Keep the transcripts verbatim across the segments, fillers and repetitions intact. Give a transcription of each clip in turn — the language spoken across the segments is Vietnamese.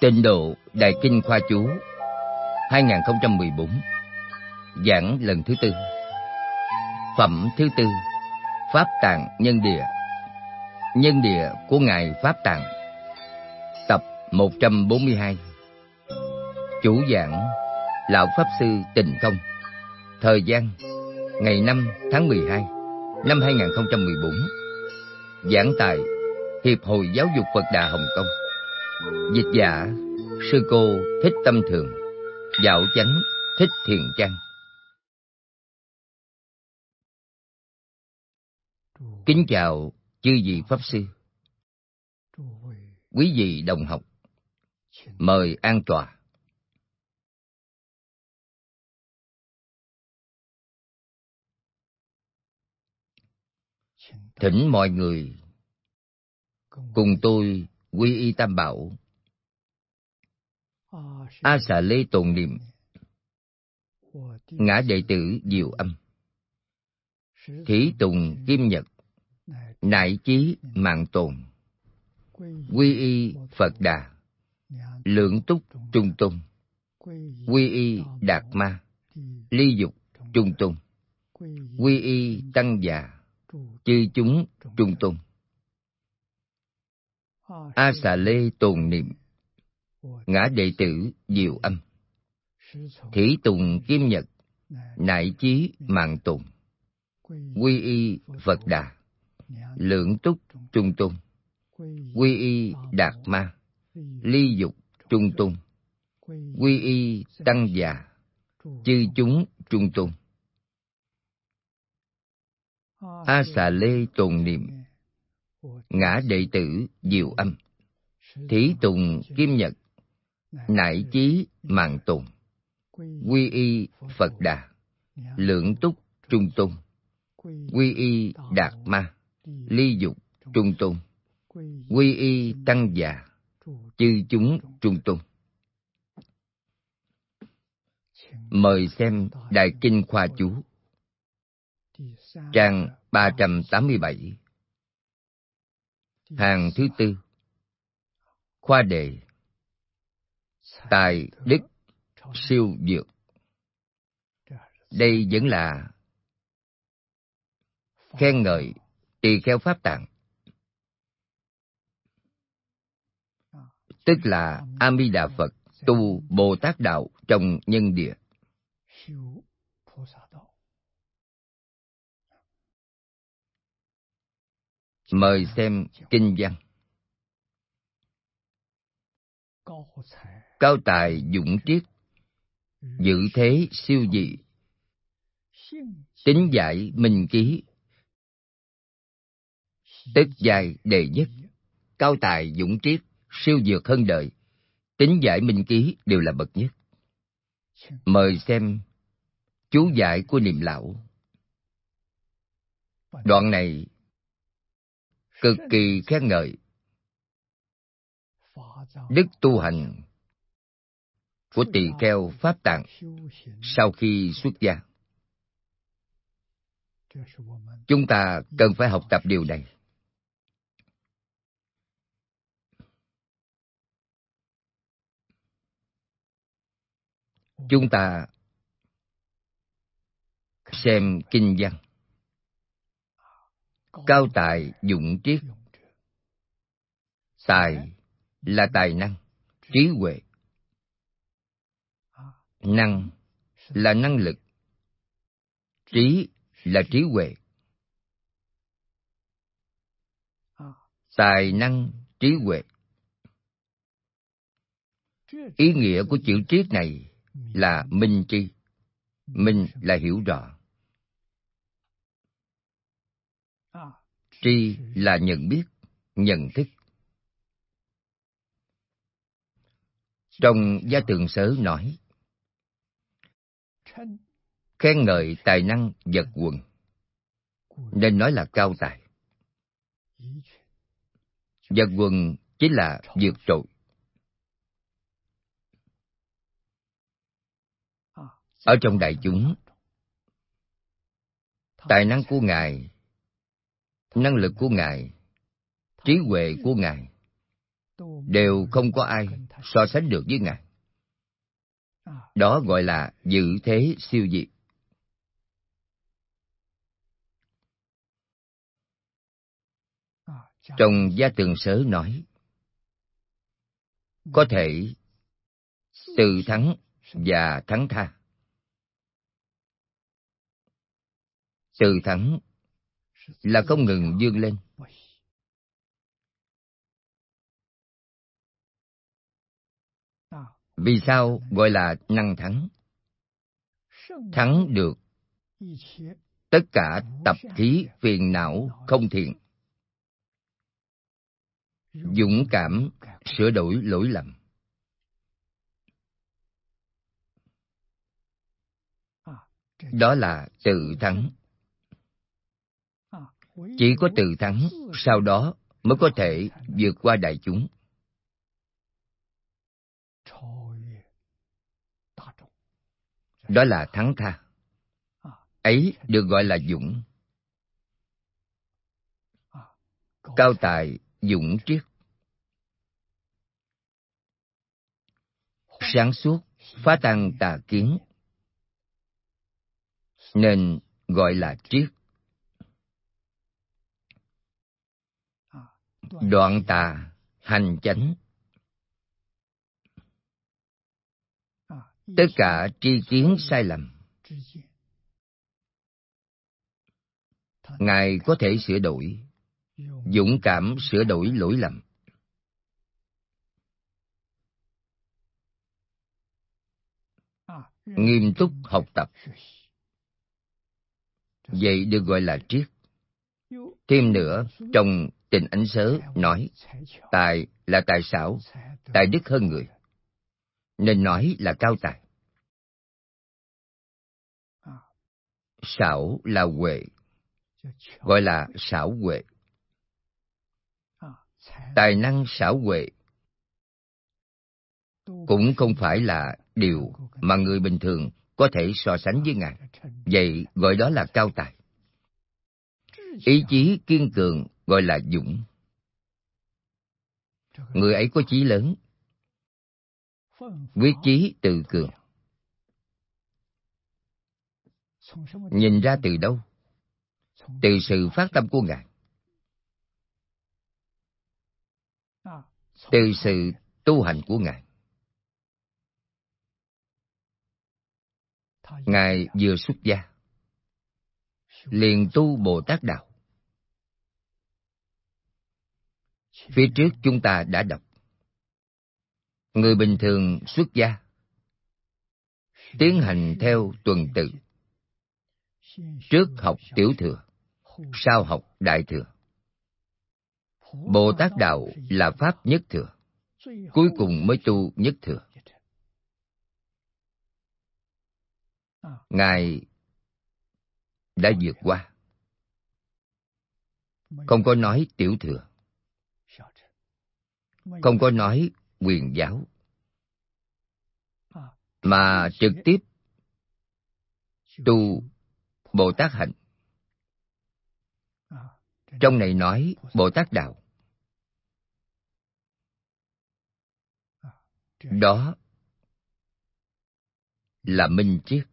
Tịnh độ Đại Kinh Khoa Chú hai không một bốn. Giảng lần thứ tư. Phẩm thứ tư. Pháp Tạng Nhân Địa. Nhân địa của Ngài Pháp Tạng. Tập một trăm bốn mươi hai. Chủ giảng Lão Pháp Sư Tịnh Không. Thời gian ngày năm tháng mười hai năm hai không một bốn. Giảng tại Hiệp hội Giáo dục Phật Đà Hồng Kông. Dịch giả Sư cô Thích Tâm Thường. Dạo chánh Thích Thiền Trang. Kính chào chư vị Pháp Sư, quý vị đồng học, mời an tọa. Thỉnh mọi người cùng tôi quy y Tam Bảo, A Xà Lê tồn niệm, ngã đệ tử Diệu Âm, Thí Tùng Kim Nhật, nại chí mạng tồn, quy y Phật Đà, lượng túc trung tôn, quy y Đạt Ma, ly dục trung tôn, quy y Tăng Già, chư chúng trung tôn. A Xà Lê tồn niệm, ngã đệ tử Diệu Âm, Thí Tùng Kim Nhật, nại chí mạng tồn, quy y Phật Đà, lượng túc trung tôn, quy y Đạt Ma, ly dục trung tôn, quy y Tăng Già, chư chúng trung tôn. A Xà Lê tồn niệm, ngã đệ tử Diệu Âm, Thí Tùng Kim Nhật, nại chí mạng tồn, quy y Phật Đà, lượng túc trung tôn, quy y Đạt Ma, ly dục trung tôn, quy y Tăng Già, chư chúng trung tôn. Mời xem Đại Kinh Khoa Chú, trang ba trăm tám mươi bảy, hàng thứ tư, khoa đề Tài đức siêu dược. Đây vẫn là khen ngợi tỳ kheo Pháp Tạng, tức là A Di Đà Phật tu Bồ Tát đạo trong nhân địa. Mời xem kinh văn. Cao tài dũng triết, dự thế siêu dị, tính giải minh ký, tất giai đệ nhất. Cao tài dũng triết, siêu dược hơn đời, tính giải minh ký đều là bậc nhất. Mời xem chú giải của Niệm Lão. Đoạn này cực kỳ khen ngợi đức tu hành của tỳ kheo Pháp Tạng sau khi xuất gia. Chúng ta cần phải học tập điều này. Chúng ta xem kinh văn. Cao tài dũng triết. Tài là tài năng, trí huệ. Năng là năng lực. Trí là trí huệ. Tài năng, trí huệ. Ý nghĩa của chữ triết này là minh tri. Minh là hiểu rõ. Tri là nhận biết, nhận thức. Trong Gia Tường Sớ nói, khen ngợi tài năng vật quần, nên nói là cao tài. Vật quần chính là vượt trội. Ở trong đại chúng, tài năng của Ngài, năng lực của Ngài, trí huệ của Ngài đều không có ai so sánh được với Ngài. Đó gọi là dự thế siêu diệt. Trong Gia Tường Sớ nói, có thể từ thắng và thắng tha. Từ thắng là không ngừng vươn lên. Vì sao gọi là năng thắng? Thắng được tất cả tập khí phiền não không thiện, dũng cảm sửa đổi lỗi lầm. Đó là tự thắng. Chỉ có tự thắng, sau đó mới có thể vượt qua đại chúng. Đó là thắng tha. Ấy được gọi là dũng. Cao tài dũng triết. Sáng suốt phá tan tà kiến, nên gọi là triết. Đoạn tà hành chánh. Tất cả tri kiến sai lầm, Ngài có thể sửa đổi, dũng cảm sửa đổi lỗi lầm. Nghiêm túc học tập. Vậy được gọi là triết. Thêm nữa, trong Tình Ánh Sớ nói, tài là tài xảo, tài đức hơn người, nên nói là cao tài. Xảo là huệ, gọi là xảo huệ. Tài năng xảo huệ cũng không phải là điều mà người bình thường có thể so sánh với Ngài. Vậy gọi đó là cao tài. Ý chí kiên cường gọi là dũng. Người ấy có chí lớn, quyết chí tự cường. Nhìn ra từ đâu? Từ sự phát tâm của Ngài, từ sự tu hành của Ngài. Ngài vừa xuất gia, liền tu Bồ Tát Đạo. Phía trước chúng ta đã đọc, người bình thường xuất gia, tiến hành theo tuần tự. Trước học tiểu thừa, sau học đại thừa. Bồ Tát Đạo là pháp nhất thừa, cuối cùng mới tu nhất thừa. Ngài đã vượt qua. Không có nói tiểu thừa, không có nói quyền giáo, mà trực tiếp tu Bồ Tát hạnh. Trong này nói Bồ Tát Đạo. Đó là minh triết.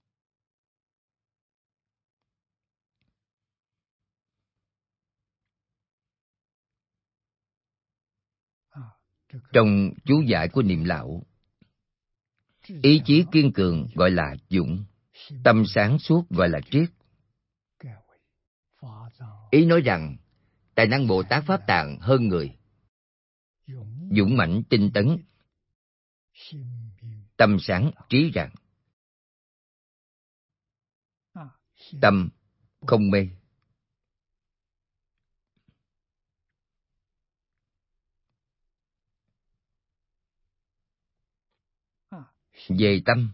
Trong chú giải của Niệm Lão, ý chí kiên cường gọi là dũng, tâm sáng suốt gọi là triết. Ý nói rằng tài năng Bồ Tát Pháp Tạng hơn người, dũng mãnh tinh tấn, tâm sáng trí rạng, tâm không mê. Về tâm,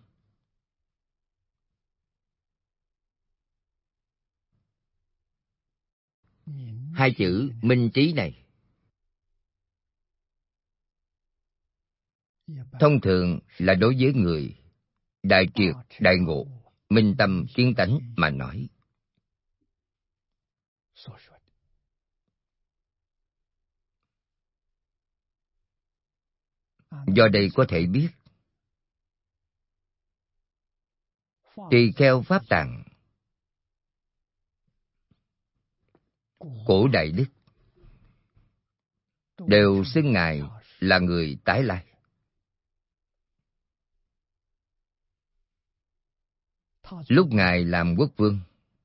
hai chữ minh trí này thông thường là đối với người đại triệt đại ngộ, minh tâm kiến tánh mà nói. Do đây có thể biết, tỳ kheo Pháp Tạng, cổ Đại Đức, đều xưng Ngài là người tái lai. Lúc Ngài làm quốc vương,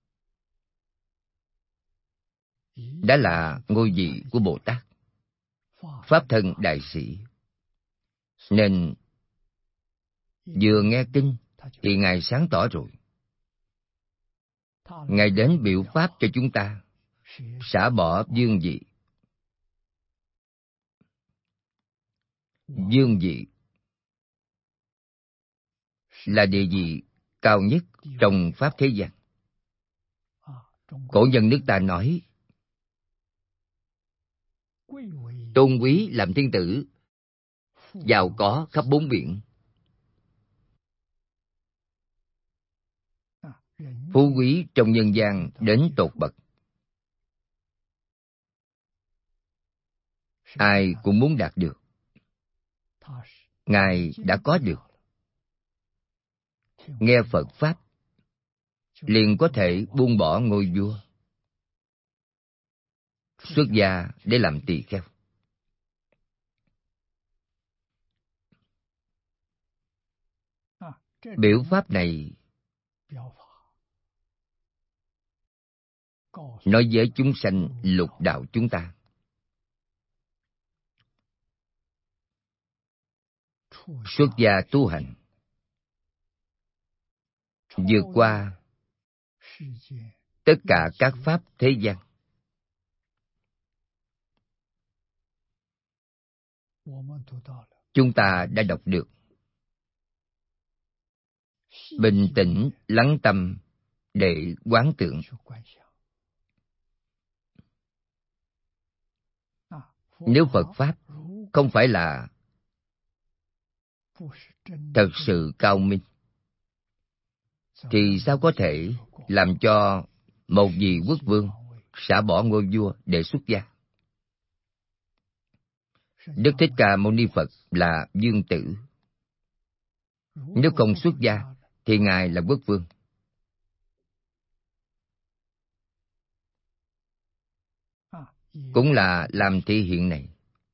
đã là ngôi vị của Bồ Tát, Pháp thân đại sĩ. Nên vừa nghe kinh thì Ngài sáng tỏ rồi. Ngài đến biểu pháp cho chúng ta, xả bỏ vương vị. Vương vị là địa vị cao nhất trong pháp thế gian. Cổ nhân nước ta nói, tôn quý làm thiên tử, giàu có khắp bốn biển. Phú quý trong nhân gian đến tột bậc. Ai cũng muốn đạt được. Ngài đã có được. Nghe Phật Pháp, liền có thể buông bỏ ngôi vua, xuất gia để làm tỳ kheo. Biểu pháp này nói với chúng sanh lục đạo chúng ta, xuất gia tu hành, vượt qua tất cả các pháp thế gian. Chúng ta đã đọc được. Bình tĩnh lắng tâm để quán tưởng. Nếu Phật Pháp không phải là thật sự cao minh, thì sao có thể làm cho một vị quốc vương xả bỏ ngôi vua để xuất gia? Đức Thích Ca Mâu Ni Phật là vương tử. Nếu không xuất gia thì Ngài là quốc vương. Cũng là làm thể hiện này.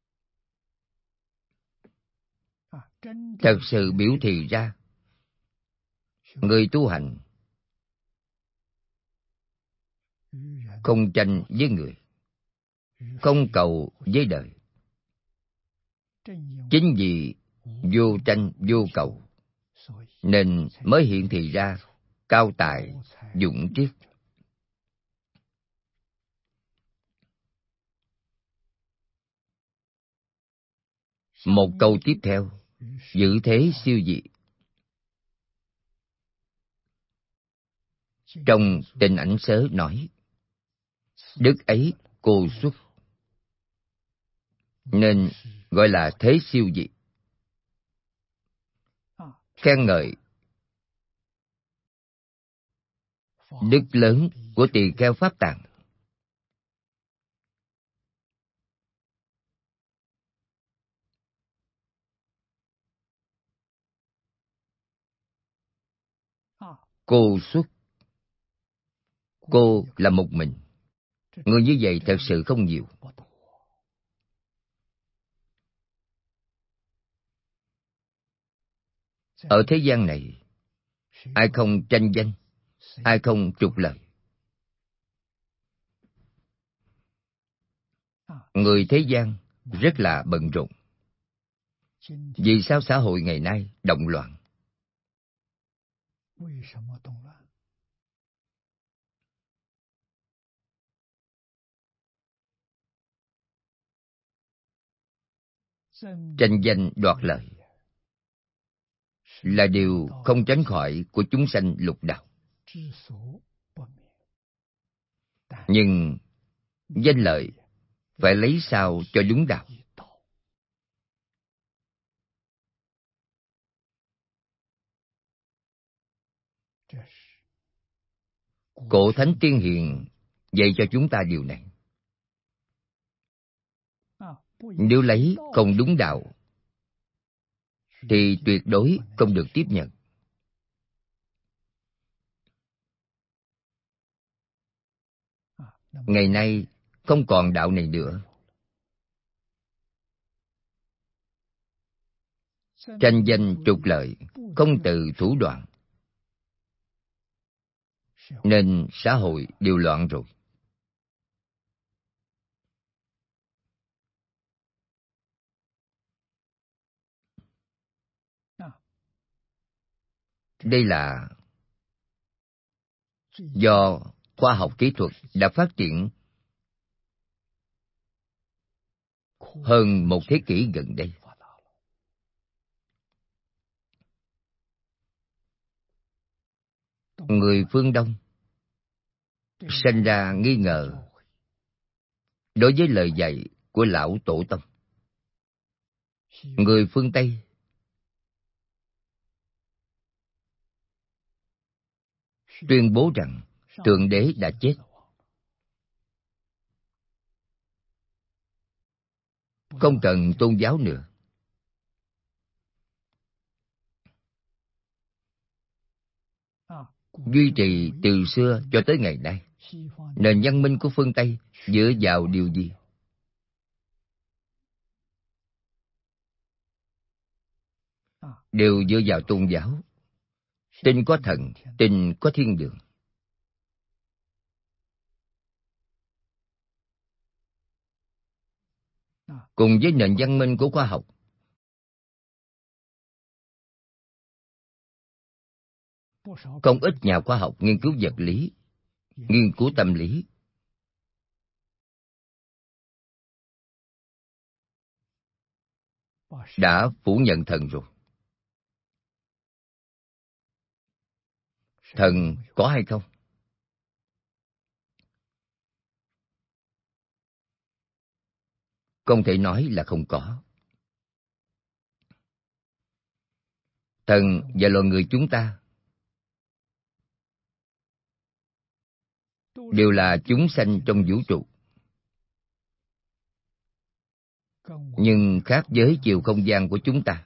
Thật sự biểu thị ra, người tu hành không tranh với người, không cầu với đời. Chính vì vô tranh vô cầu, nên mới hiện thị ra cao tài dũng triết. Một câu tiếp theo, giữ thế siêu dị. Trong Tình Ảnh Sớ nói, đức ấy cô xuất, nên gọi là thế siêu dị. Khen ngợi đức lớn của tỳ kheo Pháp Tạng. Cô xuất, cô là một mình. Người như vậy thật sự không nhiều. Ở thế gian này, ai không tranh danh, ai không trục lợi. Người thế gian rất là bận rộn. Vì sao xã hội ngày nay động loạn? Tranh danh đoạt lợi là điều không tránh khỏi của chúng sanh lục đạo. Nhưng danh lợi phải lấy sao cho đúng đạo. Cổ Thánh Tiên Hiền dạy cho chúng ta điều này. Nếu lấy không đúng đạo thì tuyệt đối không được tiếp nhận. Ngày nay không còn đạo này nữa. Tranh danh trục lợi, không từ thủ đoạn, nên xã hội đều loạn rồi. Đây là do khoa học kỹ thuật đã phát triển hơn một thế kỷ gần đây. Người phương Đông sinh ra nghi ngờ đối với lời dạy của lão tổ tông. Người phương Tây tuyên bố rằng Thượng Đế đã chết. Không cần tôn giáo nữa. Duy trì từ xưa cho tới ngày nay, nền văn minh của phương Tây dựa vào điều gì? Đều dựa vào tôn giáo. Tin có thần, tin có thiên đường. Cùng với nền văn minh của khoa học, không ít nhà khoa học nghiên cứu vật lý, nghiên cứu tâm lý, đã phủ nhận thần rồi. Thần có hay không? Không thể nói là không có. Thần và loài người chúng ta đều là chúng sanh trong vũ trụ. Nhưng khác với chiều không gian của chúng ta.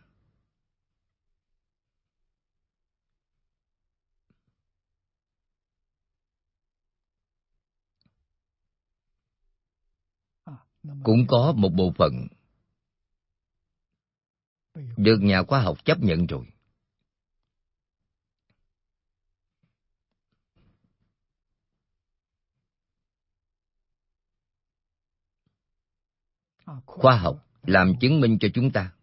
Cũng có một bộ phận được nhà khoa học chấp nhận rồi. Khoa học làm chứng minh cho chúng ta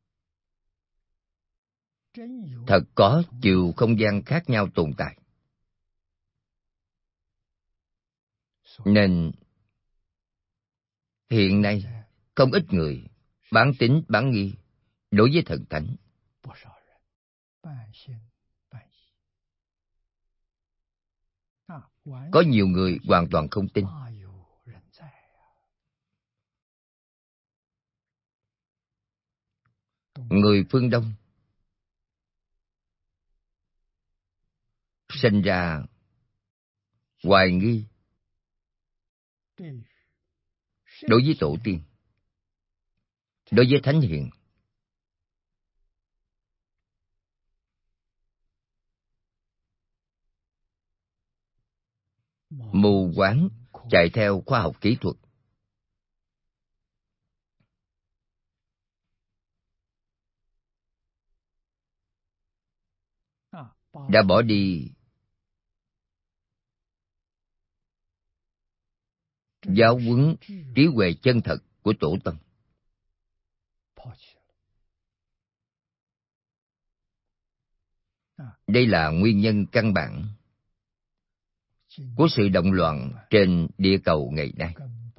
thật có chiều không gian khác nhau tồn tại. Nên hiện nay không ít người bán tín bán nghi đối với thần thánh. Có nhiều người hoàn toàn không tin. Người phương Đông sinh ra hoài nghi đối với tổ tiên, đối với thánh hiền. Mù quáng chạy theo khoa học kỹ thuật. Đã bỏ đi giáo huấn trí huệ chân thật của tổ tông. Đây là nguyên nhân căn bản của sự động loạn trên địa cầu ngày nay.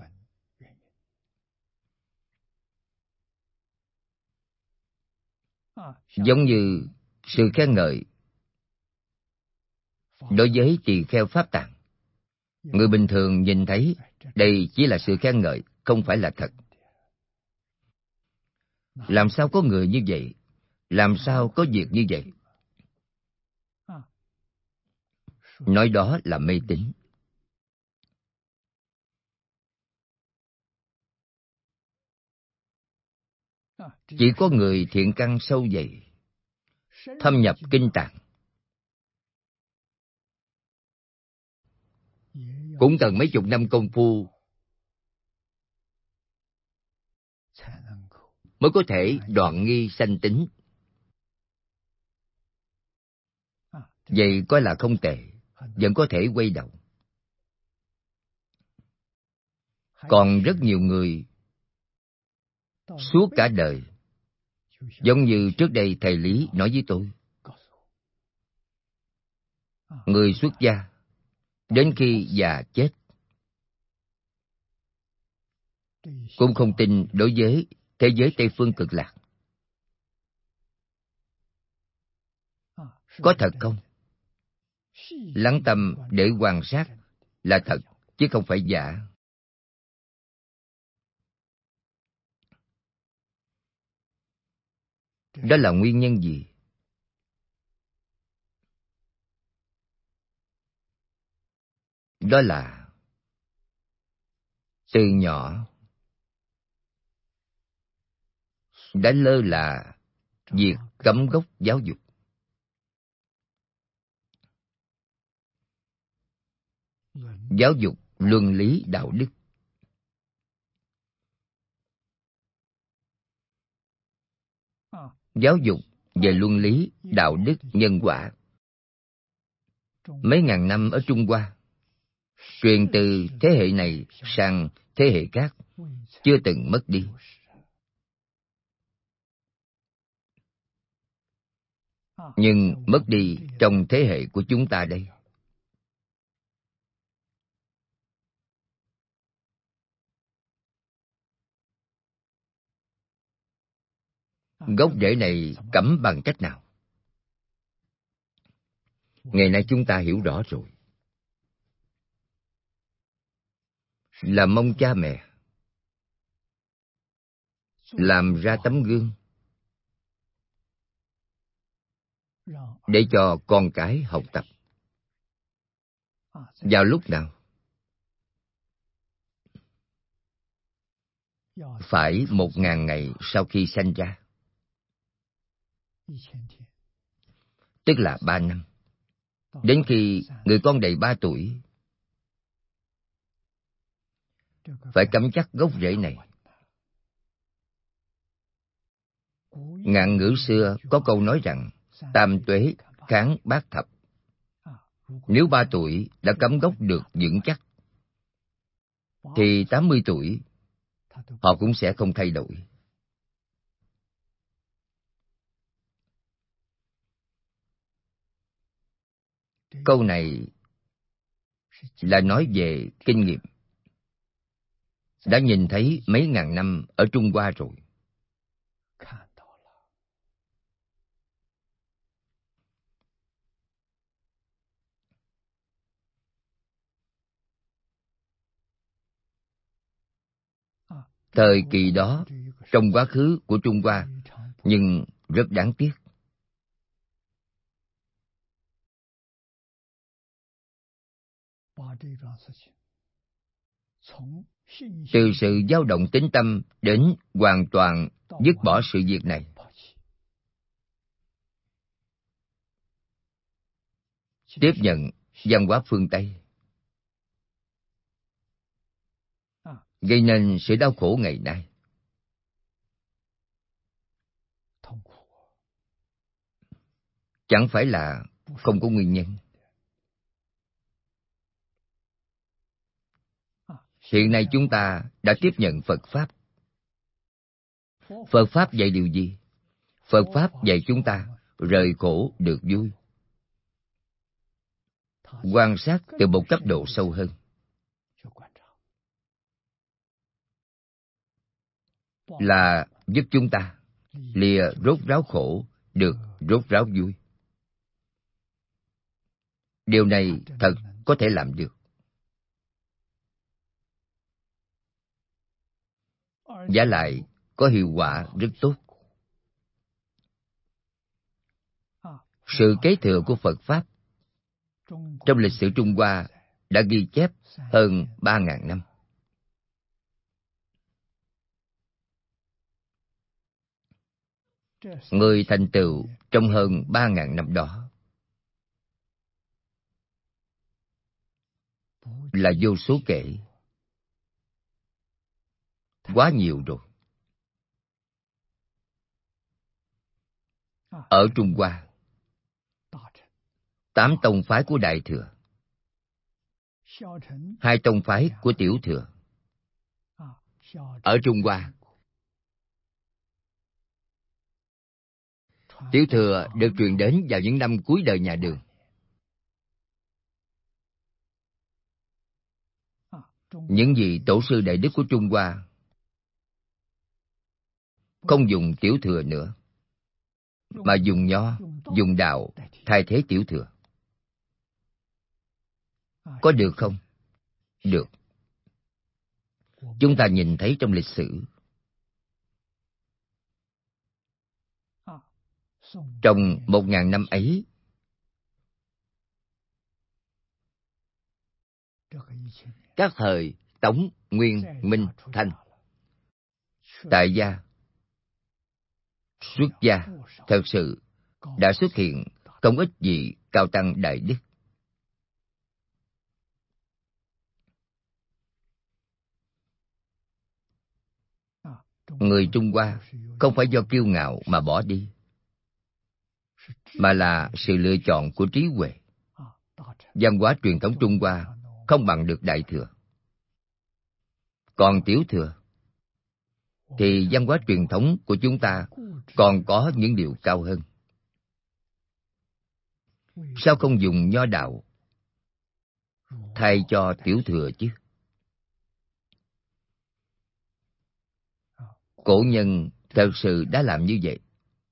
Giống như sự khen ngợi đối với tỳ kheo Pháp Tạng. Người bình thường nhìn thấy đây chỉ là sự khen ngợi, không phải là thật. Làm sao có người như vậy? Làm sao có việc như vậy? Nói đó là mê tín. Chỉ có người thiện căn sâu dày, thâm nhập kinh tạng, cũng cần mấy chục năm công phu mới có thể đoạn nghi sanh tính. Vậy coi là không tệ, vẫn có thể quay đầu. Còn rất nhiều người suốt cả đời, giống như trước đây thầy Lý nói với tôi, người xuất gia đến khi già chết cũng không tin đối với thế giới Tây Phương Cực Lạc. Có thật không? Lắng tâm để quan sát là thật, chứ không phải giả. Đó là nguyên nhân gì? Đó là từ nhỏ đã lơ là việc cắm gốc giáo dục. Giáo dục luân lý đạo đức. Giáo dục về luân lý đạo đức nhân quả. Mấy ngàn năm ở Trung Hoa, truyền từ thế hệ này sang thế hệ khác, chưa từng mất đi. Nhưng mất đi trong thế hệ của chúng ta đây. Gốc rễ này cắm bằng cách nào? Ngày nay chúng ta hiểu rõ rồi. Là mong cha mẹ làm ra tấm gương để cho con cái học tập. Vào lúc nào? Phải một ngàn ngày sau khi sanh ra, tức là ba năm. Đến khi người con đầy ba tuổi, phải cắm chắc gốc rễ này. Ngạn ngữ xưa có câu nói rằng tam tuế kháng bát thập. Nếu ba tuổi đã cắm gốc được vững chắc, thì tám mươi tuổi họ cũng sẽ không thay đổi. Câu này là nói về kinh nghiệm. Đã nhìn thấy mấy ngàn năm ở Trung Hoa rồi. Thời kỳ đó, trong quá khứ của Trung Hoa, nhưng rất đáng tiếc. Từ sự dao động tín tâm đến hoàn toàn dứt bỏ sự việc này. Tiếp nhận văn hóa phương Tây, gây nên sự đau khổ ngày nay. Chẳng phải là không có nguyên nhân. Hiện nay chúng ta đã tiếp nhận Phật Pháp. Phật Pháp dạy điều gì? Phật Pháp dạy chúng ta rời khổ được vui. Quan sát từ một cấp độ sâu hơn. Là giúp chúng ta lìa rốt ráo khổ được rốt ráo vui. Điều này thật có thể làm được. Vả lại có hiệu quả rất tốt. Sự kế thừa của Phật Pháp trong lịch sử Trung Hoa đã ghi chép hơn ba ngàn năm. người thành tựu trong hơn ba ngàn năm đó là vô số kể, quá nhiều rồi. Ở Trung Hoa, tám tông phái của Đại Thừa, hai tông phái của Tiểu Thừa. Ở Trung Hoa, Tiểu Thừa được truyền đến vào những năm cuối đời nhà Đường. Những vị tổ sư đại đức của Trung Hoa không dùng Tiểu Thừa nữa, mà dùng Nho, dùng Đạo thay thế Tiểu Thừa. Có được không? Được. Chúng ta nhìn thấy trong lịch sử, trong một ngàn năm ấy, các thời Tống, Nguyên, Minh, Thanh, tại gia, xuất gia, thật sự đã xuất hiện không ít vị cao tăng đại đức. Người Trung Hoa không phải do kiêu ngạo mà bỏ đi, mà là sự lựa chọn của trí huệ. Văn hóa truyền thống Trung Hoa không bằng được Đại Thừa. Còn Tiểu Thừa thì văn hóa truyền thống của chúng ta còn có những điều cao hơn. Sao không dùng Nho Đạo thay cho Tiểu Thừa chứ? Cổ nhân thật sự đã làm như vậy.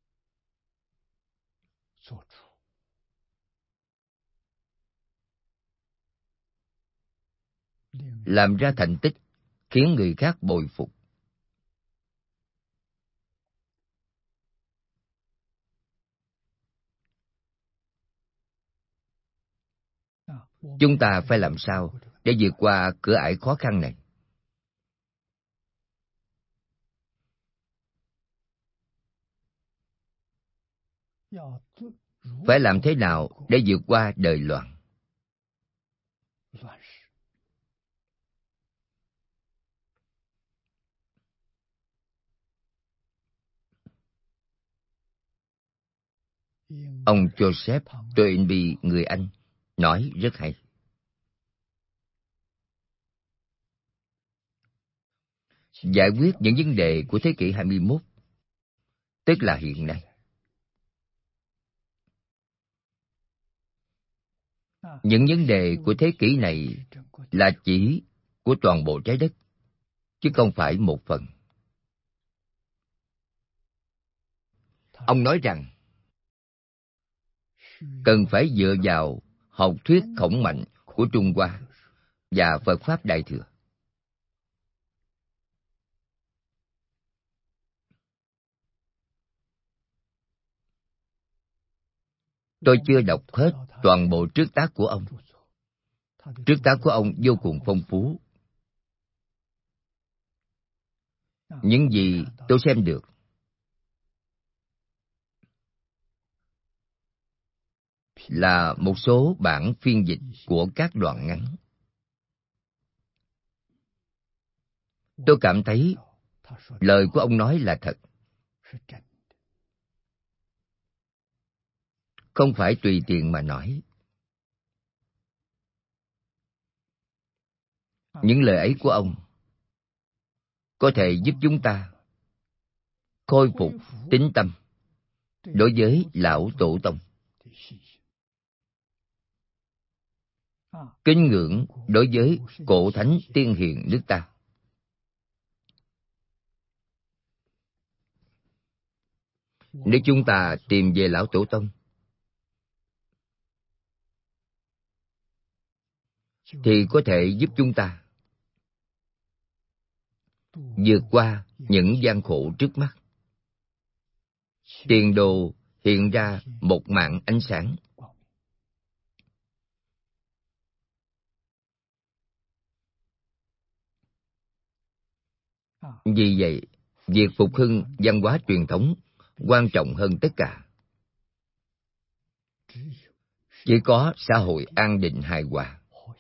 Làm ra thành tích khiến người khác bội phục. Chúng ta phải làm sao để vượt qua cửa ải khó khăn này? Phải làm thế nào để vượt qua đời loạn? Ông Joseph Toynbee, người Anh, nói rất hay. Giải quyết những vấn đề của thế kỷ hai mươi mốt, tức là hiện nay. Những vấn đề của thế kỷ này là chỉ của toàn bộ trái đất, chứ không phải một phần. Ông nói rằng cần phải dựa vào học thuyết khổng mạnh của Trung Hoa và Phật Pháp Đại Thừa. Tôi chưa đọc hết toàn bộ trước tác của ông. Trước tác của ông vô cùng phong phú. Những gì tôi xem được là một số bản phiên dịch của các đoạn ngắn. Tôi cảm thấy lời của ông nói là thật, không phải tùy tiện mà nói. Những lời ấy của ông có thể giúp chúng ta khôi phục tín tâm đối với lão tổ tông, kính ngưỡng đối với cổ thánh tiên hiền nước ta. Nếu chúng ta tìm về lão tổ tông, thì có thể giúp chúng ta vượt qua những gian khổ trước mắt. Tiền đồ hiện ra một mảng ánh sáng. Vì vậy, việc phục hưng văn hóa truyền thống quan trọng hơn tất cả. Chỉ có xã hội an định hài hòa,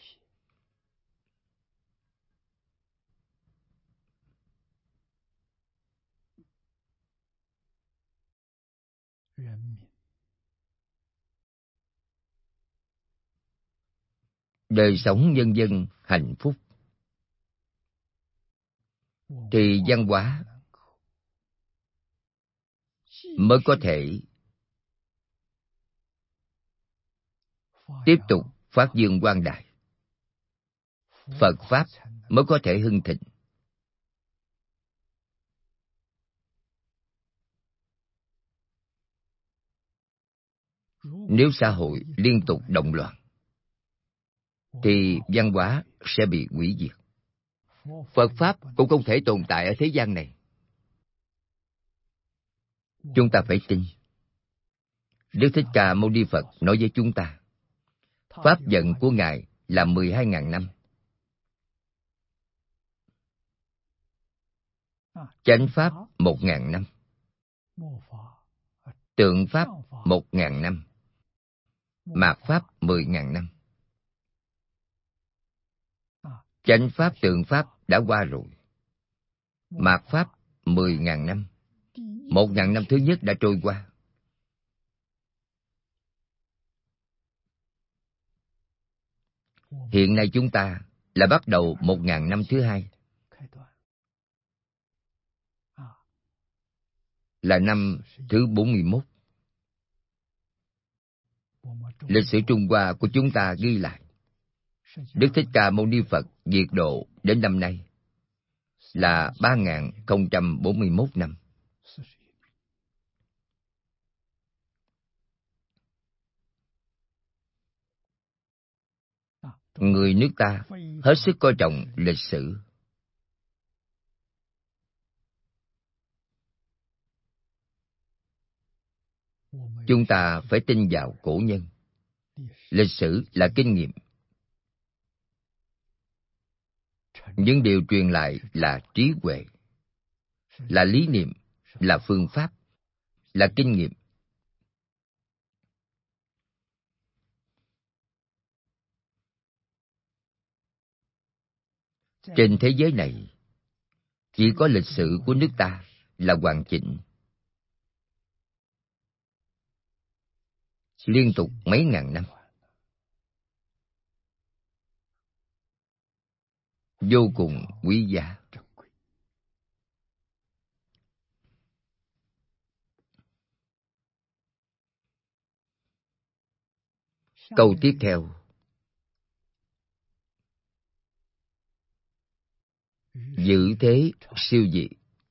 đời sống nhân dân hạnh phúc, thì văn hóa mới có thể tiếp tục phát dương quang đại, Phật Pháp mới có thể hưng thịnh. Nếu xã hội liên tục động loạn, thì văn hóa sẽ bị hủy diệt. Phật Pháp cũng không thể tồn tại ở thế gian này. Chúng ta phải tin. Đức Thích Ca Mâu Ni Phật nói với chúng ta, Pháp vận của Ngài là mười hai ngàn năm. Chánh Pháp một ngàn năm. Tượng Pháp một ngàn năm. Mạt Pháp mười ngàn năm. Chánh Pháp, Tượng Pháp đã qua rồi. Mạt Pháp mười ngàn năm. Một ngàn năm thứ nhất đã trôi qua. Hiện nay chúng ta là bắt đầu một ngàn năm thứ hai. Là năm thứ bốn mươi mốt. Lịch sử Trung Hoa của chúng ta ghi lại, Đức Thích Ca Mâu Ni Phật diệt độ đến năm nay là ba nghìn không trăm bốn mươi mốt năm. Người nước ta hết sức coi trọng lịch sử. Chúng ta phải tin vào cổ nhân. Lịch sử là kinh nghiệm. Những điều truyền lại là trí huệ, là lý niệm, là phương pháp, là kinh nghiệm. Trên thế giới này, chỉ có lịch sử của nước ta là hoàn chỉnh. Liên tục mấy ngàn năm. Vô cùng quý giá. Câu tiếp theo. Dự thế siêu dị.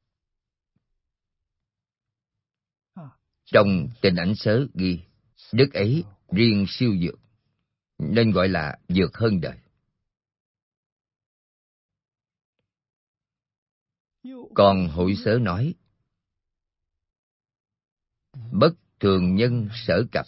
Trong Tình Ảnh Sớ ghi, đức ấy riêng siêu dược, nên gọi là vượt hơn đời. Còn Hội Sớ nói, bất thường nhân sở cập.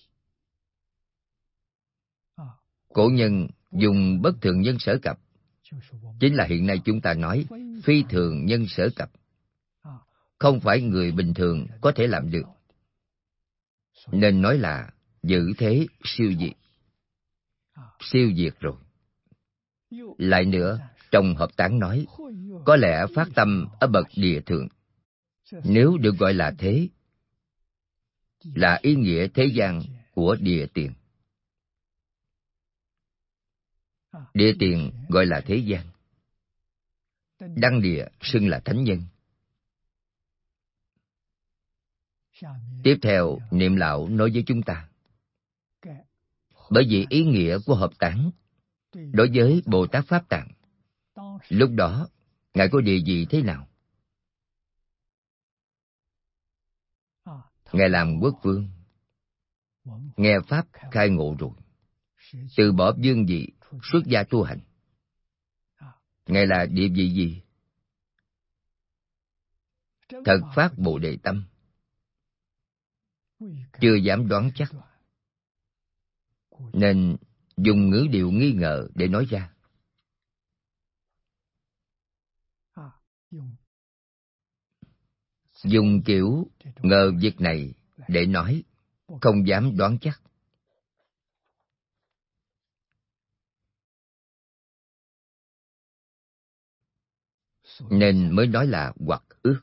Cổ nhân dùng bất thường nhân sở cập, chính là hiện nay chúng ta nói phi thường nhân sở cập. Không phải người bình thường có thể làm được. Nên nói là dự thế siêu diệt. Siêu diệt rồi. Lại nữa, trong Hợp Tán nói, có lẽ phát tâm ở bậc địa thượng. Nếu được gọi là thế, là ý nghĩa thế gian của địa tiền. Địa tiền gọi là thế gian. Đăng địa xưng là thánh nhân. Tiếp theo, Niệm Lão nói với chúng ta, bởi vì ý nghĩa của Hợp Tán đối với Bồ Tát Pháp Tạng, lúc đó Ngài có địa vị thế nào? Ngài làm quốc vương, nghe Pháp khai ngộ rồi, từ bỏ vương vị, xuất gia tu hành. Ngài là địa vị gì? Thật phát Bồ Đề tâm. Chưa dám đoán chắc, nên dùng ngữ điệu nghi ngờ để nói ra. dùng kiểu ngờ việc này để nói, không dám đoán chắc. Nên mới nói là hoặc ước.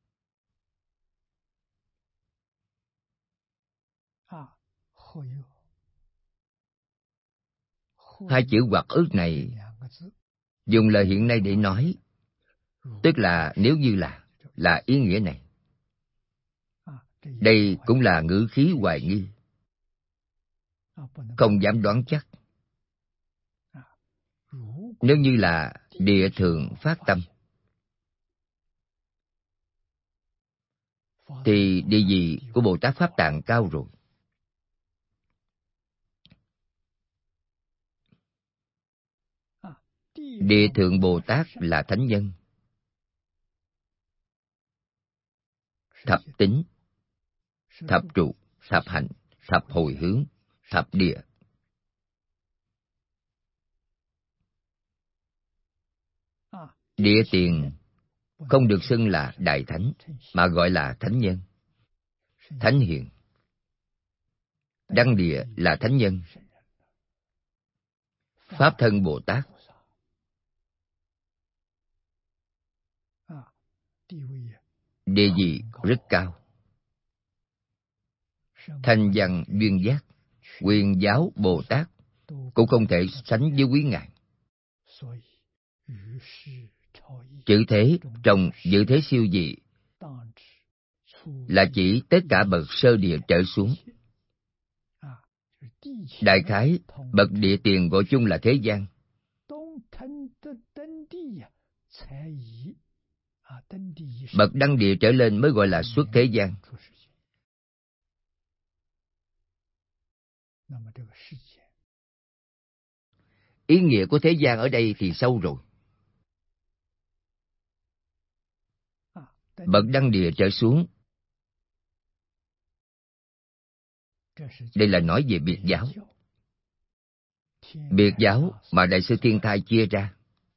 Hai chữ hoặc ước này dùng lời hiện nay để nói, tức là nếu như là, là ý nghĩa này. Đây cũng là ngữ khí hoài nghi, không dám đoán chắc. Nếu như là địa thượng phát tâm, thì địa vị của Bồ Tát Pháp Tạng cao rồi. Địa thượng Bồ Tát là thánh nhân, thập tính, thập trụ, thập hạnh, thập hồi hướng, thập địa. Địa tiền không được xưng là đại thánh, mà gọi là thánh nhân, thánh hiền. Đăng địa là thánh nhân, Pháp thân Bồ Tát. Địa vị rất cao. Thanh văn duyên giác, quyền giáo Bồ Tát cũng không thể sánh với quý ngài. Chữ thế trong dự thế siêu dị là chỉ tất cả bậc sơ địa trở xuống. Đại khái, bậc địa tiền gọi chung là thế gian. Bậc đăng địa trở lên mới gọi là xuất thế gian. Ý nghĩa của thế gian ở đây thì sâu rồi. Bậc đăng địa trở xuống, đây là nói về biệt giáo. Biệt giáo mà Đại sư Thiên Thai chia ra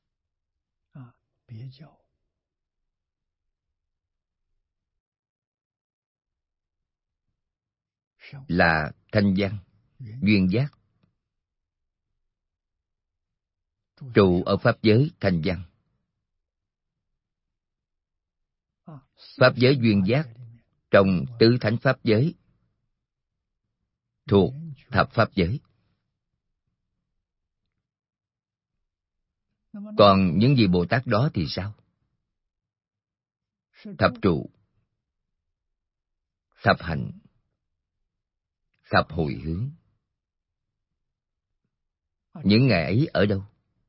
là thanh văn, duyên giác, trụ ở pháp giới thanh văn. Pháp giới duyên giác trong tứ thánh pháp giới thuộc thập pháp giới. Còn những vị Bồ Tát đó thì sao? Thập trụ, thập hạnh, thập hồi hướng. Những ngài ấy ở đâu?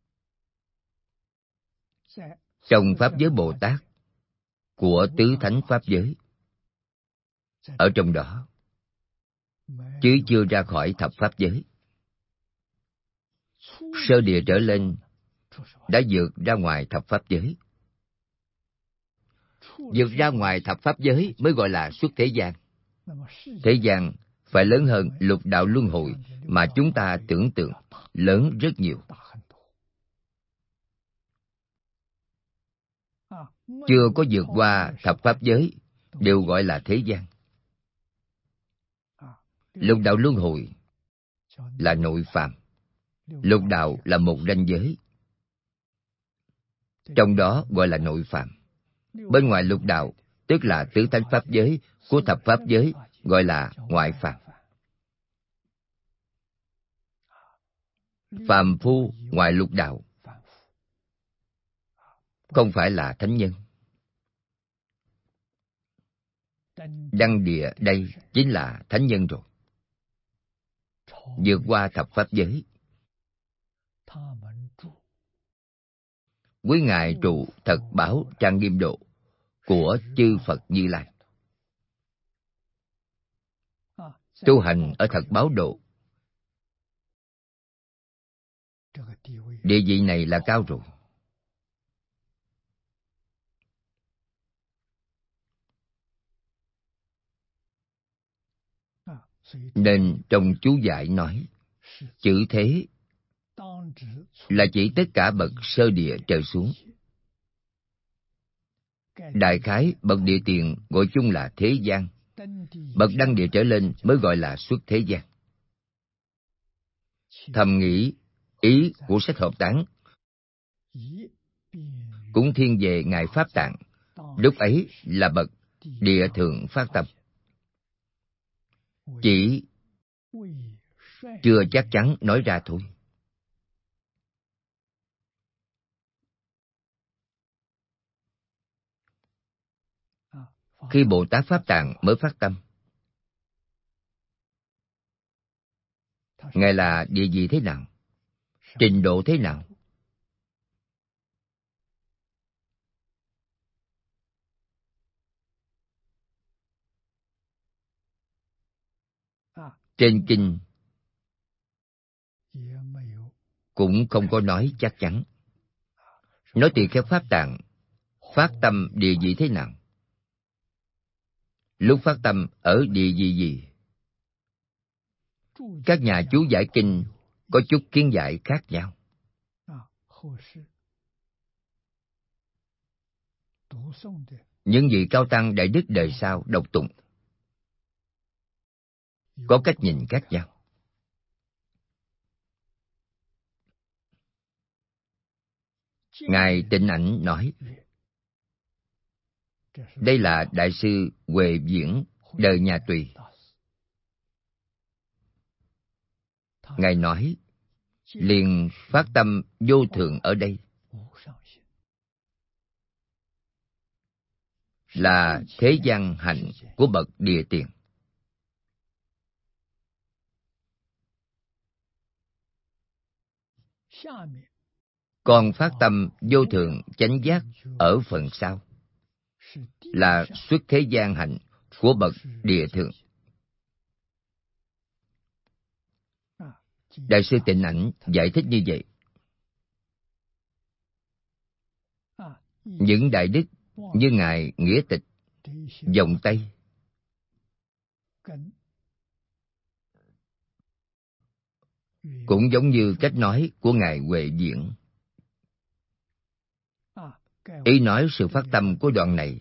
Trong pháp giới Bồ Tát của tứ thánh pháp giới. Ở trong đó, chứ chưa ra khỏi thập pháp giới. Sơ địa trở lên đã vượt ra ngoài thập pháp giới. Vượt ra ngoài thập pháp giới mới gọi là xuất thế gian. Thế gian phải lớn hơn lục đạo luân hồi mà chúng ta tưởng tượng, lớn rất nhiều. Chưa có vượt qua thập pháp giới đều gọi là thế gian. Lục đạo luân hồi là nội phàm. Lục đạo là một ranh giới. Trong đó gọi là nội phàm. Bên ngoài lục đạo, tức là tứ thánh pháp giới của thập pháp giới, gọi là ngoại phàm. Phàm phu ngoài lục đạo không phải là thánh nhân. Đăng địa đây chính là thánh nhân rồi. Vượt qua thập pháp giới. Quý ngài trụ thật bảo trang nghiêm độ của chư Phật Như Lai. Tu hành ở thật báo độ. Địa vị này là cao rồi. Nên trong chú giải nói, chữ thế là chỉ tất cả bậc sơ địa trở xuống. Đại khái, bậc địa tiền gọi chung là thế gian. Bậc đăng địa trở lên mới gọi là xuất thế gian. Thầm nghĩ, ý của sách hợp tán cũng thiên về Ngài Pháp Tạng. Lúc ấy là bậc địa thượng phát tâm. Chỉ chưa chắc chắn nói ra thôi. Khi Bồ Tát Pháp Tạng mới phát tâm, Ngài là địa vị thế nào? Trình độ thế nào? Trên kinh cũng không có nói chắc chắn. Nói tỳ kheo Pháp Tạng phát tâm địa vị thế nào? Lúc phát tâm ở địa vị gì? Các nhà chú giải kinh có chút kiến giải khác nhau. Những vị cao tăng đại đức đời sau đọc tụng có cách nhìn khác nhau. Ngài Tịnh Ảnh nói, đây là Đại sư Huệ Viễn đời nhà Tùy. Ngài nói, liền phát tâm vô thượng ở đây là thế gian hạnh của bậc địa tiền. Còn phát tâm vô thượng chánh giác ở phần sau là xuất thế gian hạnh của bậc địa thượng. Đại sư Tịnh Ảnh giải thích như vậy. Những đại đức như Ngài Nghĩa Tịch, Dòng Tây cũng giống như cách nói của Ngài Huệ Viễn. Ý nói sự phát tâm của đoạn này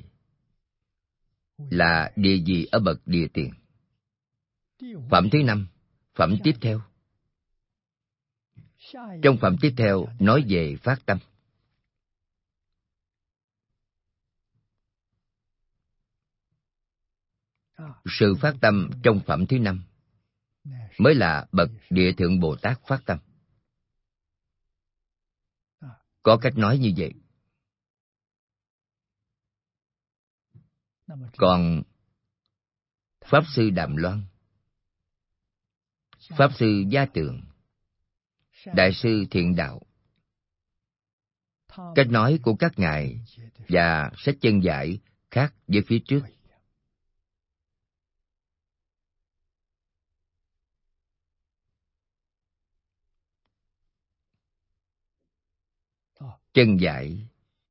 là địa vị ở bậc địa tiền. Phẩm thứ năm, phẩm tiếp theo. Trong phẩm tiếp theo nói về phát tâm. Sự phát tâm trong phẩm thứ năm mới là bậc địa thượng Bồ Tát phát tâm. Có cách nói như vậy. Còn Pháp Sư Đàm Loan, Pháp Sư Gia Tường, Đại sư Thiện Đạo, cách nói của các ngài và sách chân giải khác với phía trước. Chân giải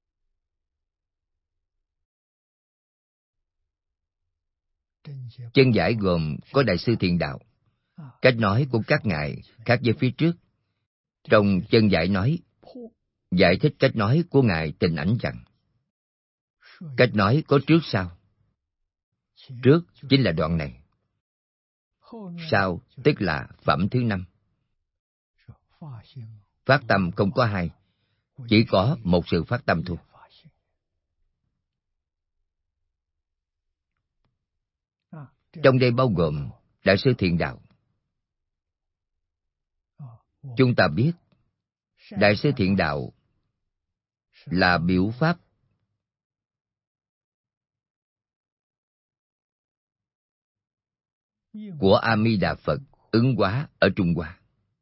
Chân giải gồm có Đại sư Thiện Đạo. Cách nói của các ngài khác với phía trước. Trong chân giải nói, giải thích cách nói của Ngài Tịnh Ảnh rằng, cách nói có trước sau. Trước chính là đoạn này. Sau tức là phẩm thứ năm. Phát tâm không có hai, chỉ có một sự phát tâm thôi. Trong đây bao gồm Đại sư Thiện Đạo. Chúng ta biết, Đại sư Thiện Đạo là biểu pháp của A Di Đà Phật ứng hóa ở Trung Hoa.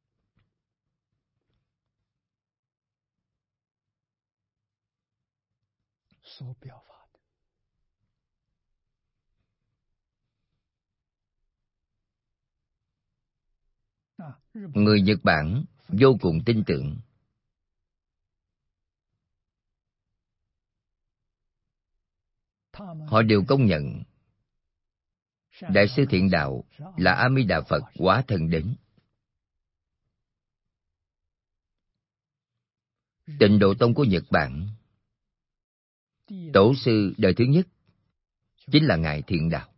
Người Nhật Bản vô cùng tin tưởng. Họ đều công nhận Đại sư Thiện Đạo là A Di Đà Phật hóa thân đến. Tịnh Độ Tông của Nhật Bản Tổ sư đời thứ nhất chính là Ngài Thiện Đạo.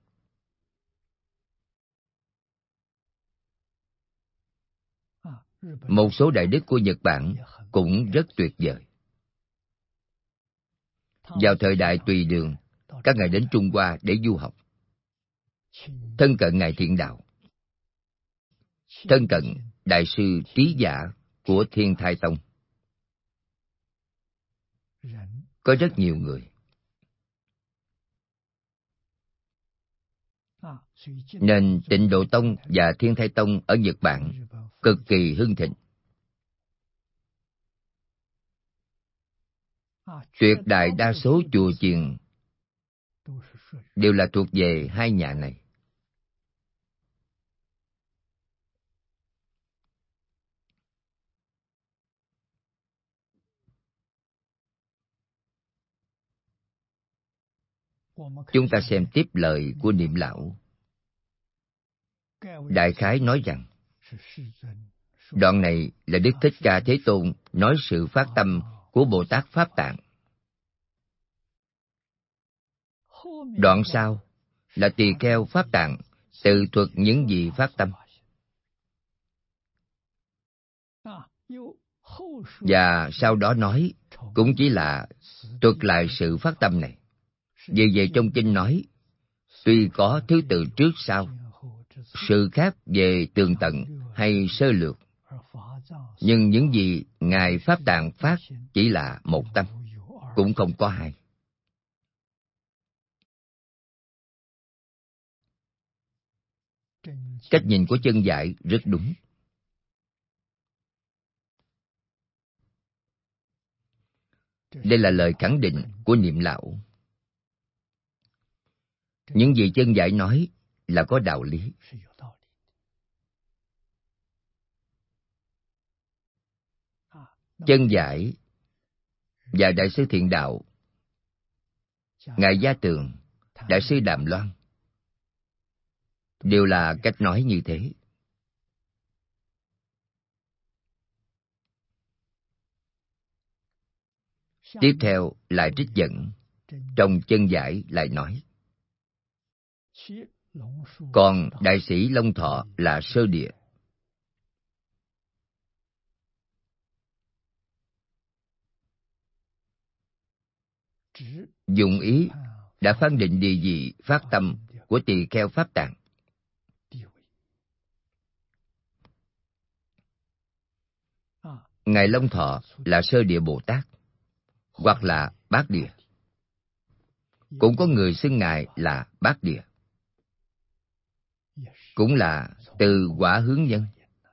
Một số đại đức của Nhật Bản cũng rất tuyệt vời. Vào thời đại Tùy Đường, các ngài đến Trung Hoa để du học, thân cận Ngài Thiện Đạo, thân cận Đại sư Trí Giả của Thiên Thai Tông. Có rất nhiều người. Nên Tịnh Độ Tông và Thiên Thai Tông ở Nhật Bản cực kỳ hưng thịnh. Tuyệt đại đa số chùa chiền đều là thuộc về hai nhà này. Chúng ta xem tiếp lời của Niệm Lão. Đại khái nói rằng, đoạn này là Đức Thích Ca Thế Tôn nói sự phát tâm của Bồ Tát Pháp Tạng. Đoạn sau là Tỳ Kheo Pháp Tạng tự thuật những gì phát tâm. Và sau đó nói cũng chỉ là thuật lại sự phát tâm này. Vì vậy trong kinh nói, tuy có thứ tự trước sau, sự khác về tường tận hay sơ lược, nhưng những gì Ngài Pháp Tạng phát chỉ là một tâm, cũng không có hai. Cách nhìn của chân giải rất đúng. Đây là lời khẳng định của Niệm Lão. Những gì chân giải nói là có đạo lý. Chân giải và Đại sư Thiện Đạo, Ngài Gia Tường, Đại sư Đàm Loan đều là cách nói như thế. Tiếp theo lại trích dẫn, trong chân giải lại nói. Còn Đại sĩ Long Thọ là sơ địa. Dùng ý đã phán định địa vị phát tâm của Tỳ Kheo Pháp Tạng. Ngài Long Thọ là sơ địa Bồ Tát, hoặc là Bát Địa. Cũng có người xưng Ngài là Bát Địa. Cũng là từ quả hướng nhân.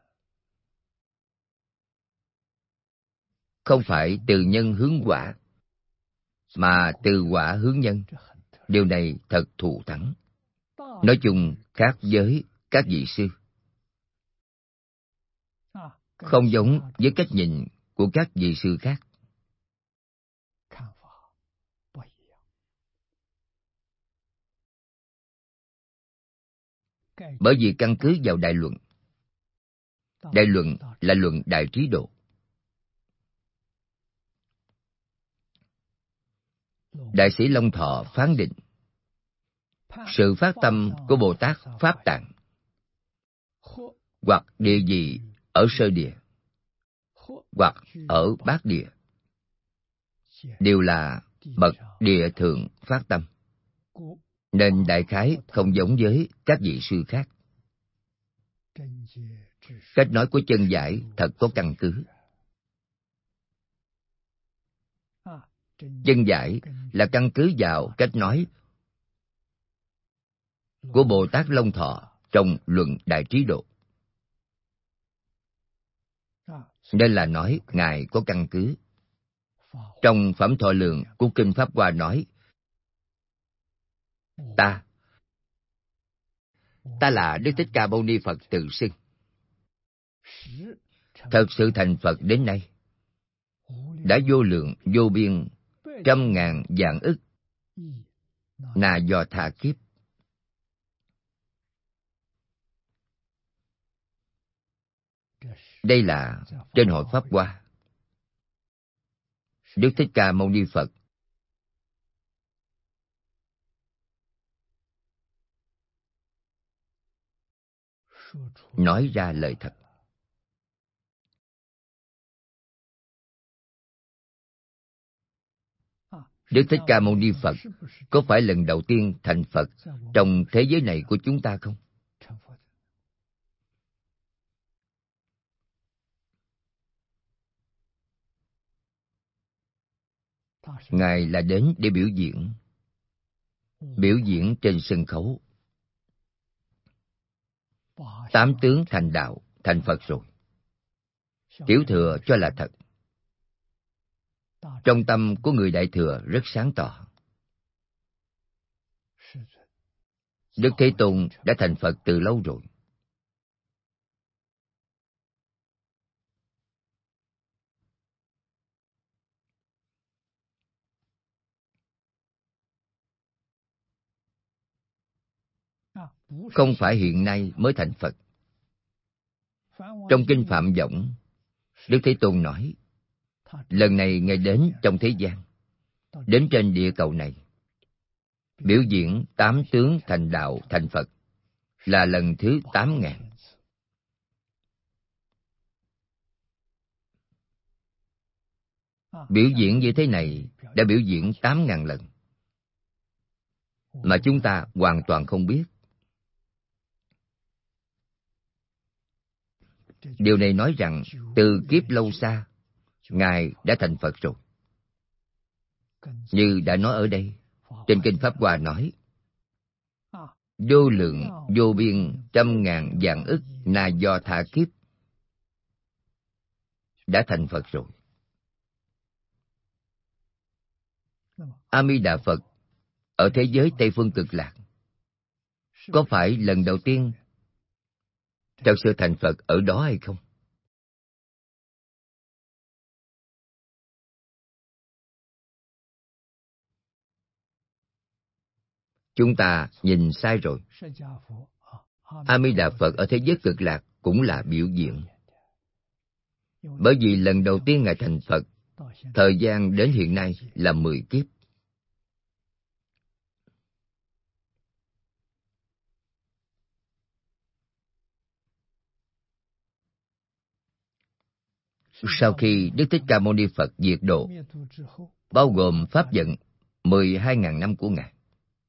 Không phải từ nhân hướng quả, mà từ quả hướng nhân. Điều này thật thù thắng. Nói chung khác với các vị sư. Không giống với cách nhìn của các vị sư khác. Bởi vì căn cứ vào Đại Luận. Đại Luận là luận Đại Trí Độ. Đại sĩ Long Thọ phán định sự phát tâm của Bồ Tát Pháp Tạng hoặc địa vị ở sơ địa hoặc ở bát địa đều là bậc địa thượng phát tâm, nên đại khái không giống với các vị sư khác. Cách nói của chân giải thật có căn cứ. Chân giải là căn cứ vào cách nói của Bồ Tát Long Thọ trong luận Đại Trí Độ. Nên là nói Ngài có căn cứ. Trong Phẩm Thọ Lượng của Kinh Pháp Hoa nói, Ta, ta là Đức Thích Ca Mâu Ni Phật tự xưng. Thật sự thành Phật đến nay, đã vô lượng, vô biên, trăm ngàn vạn ức, na do tha kiếp. Đây là trên hội Pháp Hoa. Đức Thích Ca Mâu Ni Phật nói ra lời thật. Đức Thích Ca Mâu Ni Phật có phải lần đầu tiên thành Phật trong thế giới này của chúng ta không? Ngài là đến để biểu diễn, biểu diễn trên sân khấu. Tám tướng thành đạo, thành Phật rồi. Tiểu thừa cho là thật. Trong tâm của người Đại Thừa rất sáng tỏ. Đức Thế Tôn đã thành Phật từ lâu rồi. Không phải hiện nay mới thành Phật. Trong Kinh Phạm Võng, Đức Thế Tôn nói, lần này Ngài đến trong thế gian, đến trên địa cầu này, biểu diễn tám tướng thành đạo thành Phật, là lần thứ tám ngàn. Biểu diễn như thế này đã biểu diễn tám ngàn lần, mà chúng ta hoàn toàn không biết. Điều này nói rằng từ kiếp lâu xa, Ngài đã thành Phật rồi. Như đã nói ở đây, trên Kinh Pháp Hoa nói, vô lượng, vô biên, trăm ngàn vạn ức na do tha kiếp đã thành Phật rồi. A Di Đà Phật ở thế giới Tây Phương Cực Lạc có phải lần đầu tiên thật sự thành Phật ở đó hay không? Chúng ta nhìn sai rồi. A Di Đà Phật ở thế giới Cực Lạc cũng là biểu diễn. Bởi vì lần đầu tiên Ngài thành Phật, thời gian đến hiện nay là mười kiếp. Sau khi Đức Thích Ca Mâu Ni Phật diệt độ, bao gồm pháp vận mười hai ngàn năm của Ngài,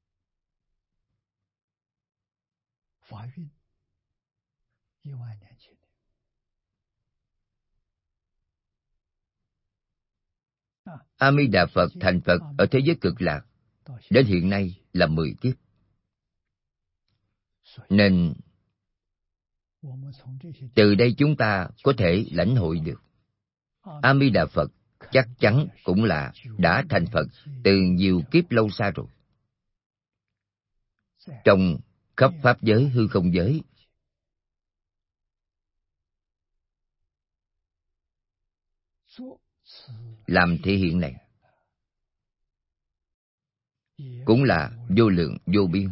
A Di Đà Phật thành Phật ở thế giới Cực Lạc đến hiện nay là mười kiếp. Nên từ đây chúng ta có thể lãnh hội được A Di Đà Phật chắc chắn cũng là đã thành Phật từ nhiều kiếp lâu xa rồi. Trong khắp pháp giới hư không giới, làm thể hiện này cũng là vô lượng vô biên,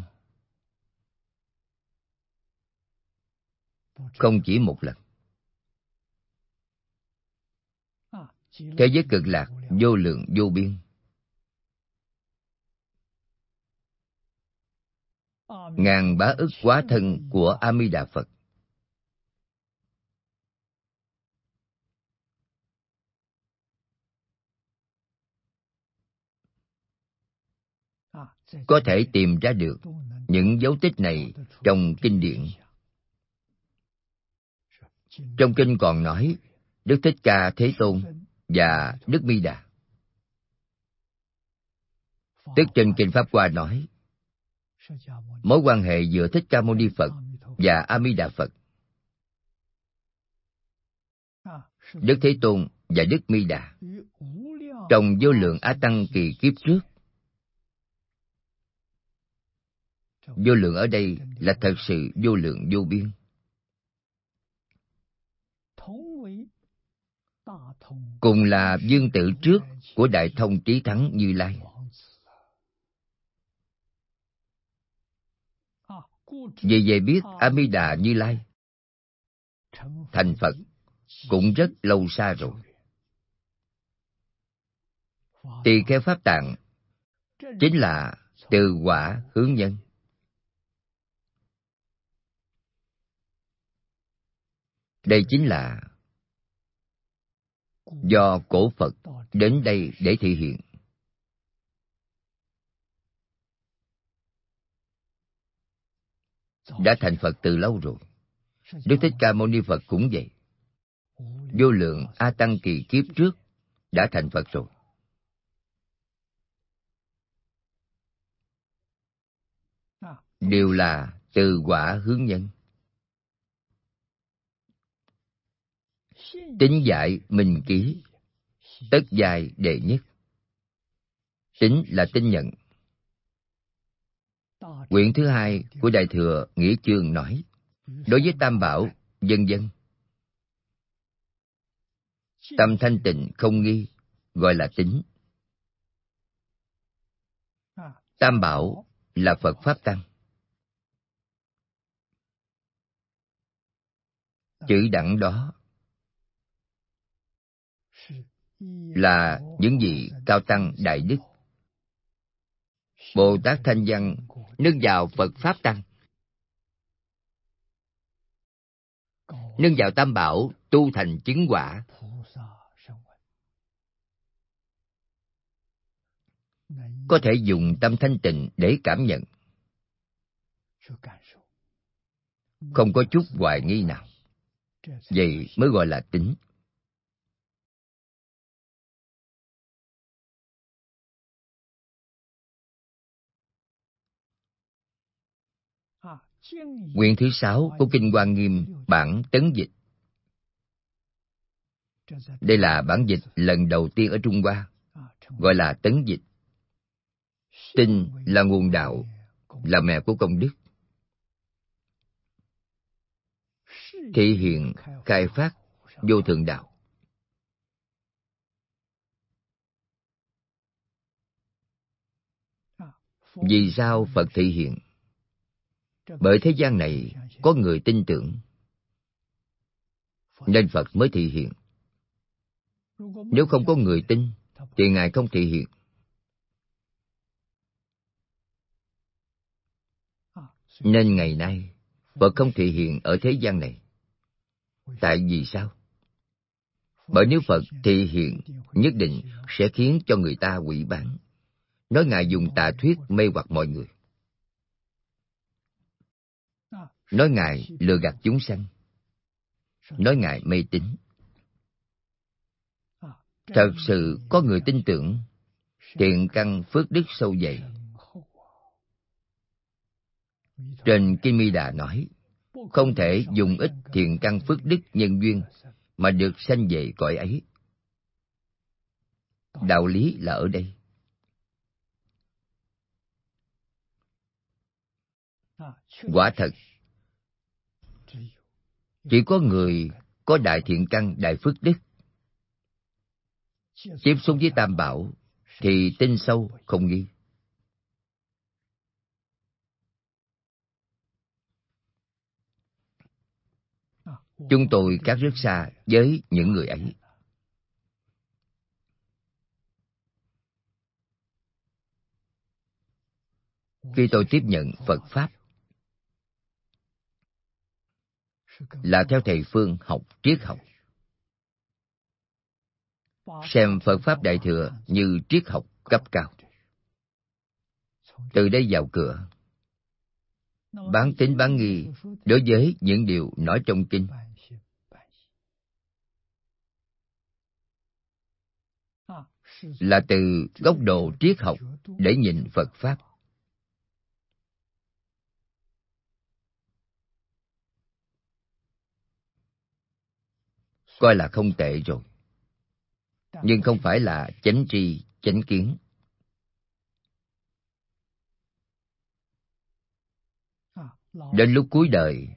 không chỉ một lần. Thế giới Cực Lạc vô lượng vô biên. Ngàn bá ức hóa thân của A Di Đà Phật. Có thể tìm ra được những dấu tích này trong kinh điển. Trong kinh còn nói Đức Thích Ca Thế Tôn và Đức Mi Đà. Tức trên Kinh Pháp Hoa nói, mối quan hệ giữa Thích Ca Mâu Ni Phật và A Di Đà Phật, Đức Thế Tôn và Đức Mi Đà, trong vô lượng Á Tăng kỳ kiếp trước. Vô lượng ở đây là thật sự vô lượng vô biên. Cùng là dương tự trước của Đại Thông Trí Thắng Như Lai. Vì vậy biết A Di Đà Như Lai thành Phật cũng rất lâu xa rồi. Tỳ Kheo Pháp Tạng chính là từ quả hướng nhân. Đây chính là do cổ Phật đến đây để thị hiện. Đã thành Phật từ lâu rồi. Đức Thích Ca Mâu Ni Phật cũng vậy. Vô lượng A Tăng kỳ kiếp trước đã thành Phật rồi. Đều là từ quả hướng nhân. Tín giải minh ký, tất giai đệ nhất. Tín là tin nhận. Quyển thứ hai của Đại Thừa Nghĩa Chương nói, đối với Tam Bảo, vân vân, tâm thanh tịnh không nghi, gọi là tín. Tam Bảo là Phật Pháp Tăng. Chữ đẳng đó là những vị cao tăng đại đức. Bồ Tát Thanh Văn nương vào Phật Pháp Tăng, nương vào Tam Bảo tu thành chứng quả. Có thể dùng tâm thanh tịnh để cảm nhận, không có chút hoài nghi nào. Vậy mới gọi là tín. Quyển thứ sáu của Kinh Hoa Nghiêm bản Tấn Dịch. Đây là bản dịch lần đầu tiên ở Trung Hoa, gọi là Tấn Dịch. Tinh là nguồn đạo, là mẹ của công đức. Thị hiện khai phát vô thượng đạo. Vì sao Phật thị hiện? Bởi thế gian này có người tin tưởng, nên Phật mới thị hiện. Nếu không có người tin, thì Ngài không thị hiện. Nên ngày nay, Phật không thị hiện ở thế gian này. Tại vì sao? Bởi nếu Phật thị hiện, nhất định sẽ khiến cho người ta quỷ bán, nói Ngài dùng tà thuyết mê hoặc mọi người, nói Ngài lừa gạt chúng sanh, nói Ngài mê tín. Thật sự có người tin tưởng, thiện căn phước đức sâu dày. Trên Kinh Mi Đà nói, không thể dùng ít thiện căn phước đức nhân duyên mà được sanh về cõi ấy. Đạo lý là ở đây. Quả thật, chỉ có người có đại thiện căn, đại phước đức, tiếp xúc với Tam Bảo thì tin sâu không nghi. Chúng tôi cắt rất xa với những người ấy. Khi tôi tiếp nhận Phật Pháp, là theo thầy Phương học triết học. Xem Phật Pháp Đại Thừa như triết học cấp cao. Từ đây vào cửa, bán tín bán nghi đối với những điều nói trong kinh. Là từ góc độ triết học để nhìn Phật Pháp. Coi là không tệ rồi. Nhưng không phải là chánh tri, chánh kiến. Đến lúc cuối đời,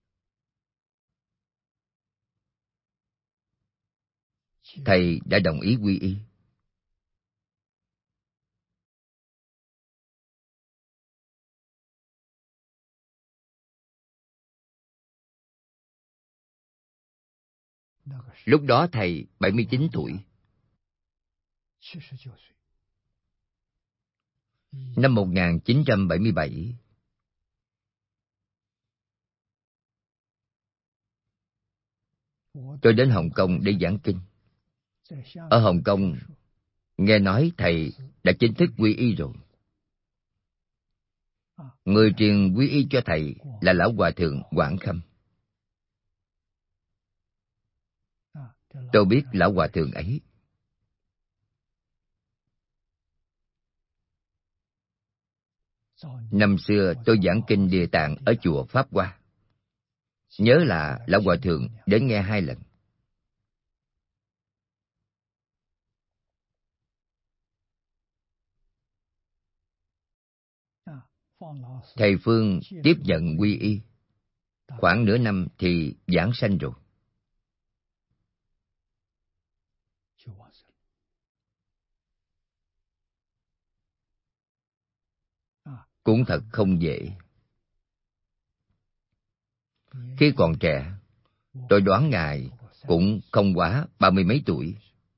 thầy đã đồng ý quy y. Lúc đó thầy bảy mươi chín tuổi. Năm một nghìn chín trăm bảy mươi bảy, tôi đến Hồng Kông để giảng kinh. Ở Hồng Kông, nghe nói thầy đã chính thức quy y rồi. Người truyền quy y cho thầy là Lão Hòa Thượng Quảng Khâm. Tôi biết Lão Hòa Thượng ấy. Năm xưa tôi giảng kinh Địa Tạng ở chùa Pháp Hoa. Nhớ là Lão Hòa Thượng đến nghe hai lần. Thầy Phương tiếp nhận quy y. Khoảng nửa năm thì giảng sanh rồi. Cũng thật không dễ. Khi còn trẻ, tôi đoán Ngài cũng không quá ba mươi mấy tuổi.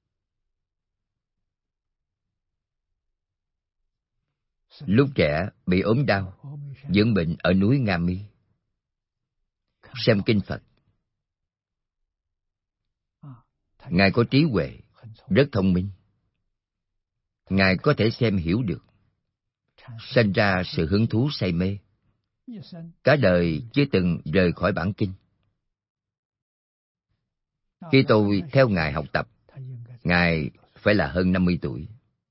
Lúc trẻ bị ốm đau, dưỡng bệnh ở núi Nga Mi. Xem kinh Phật. Ngài có trí huệ, rất thông minh. Ngài có thể xem hiểu được, sanh ra sự hứng thú say mê. Cả đời chưa từng rời khỏi bản kinh. Khi tôi theo Ngài học tập, Ngài phải là hơn năm mươi tuổi.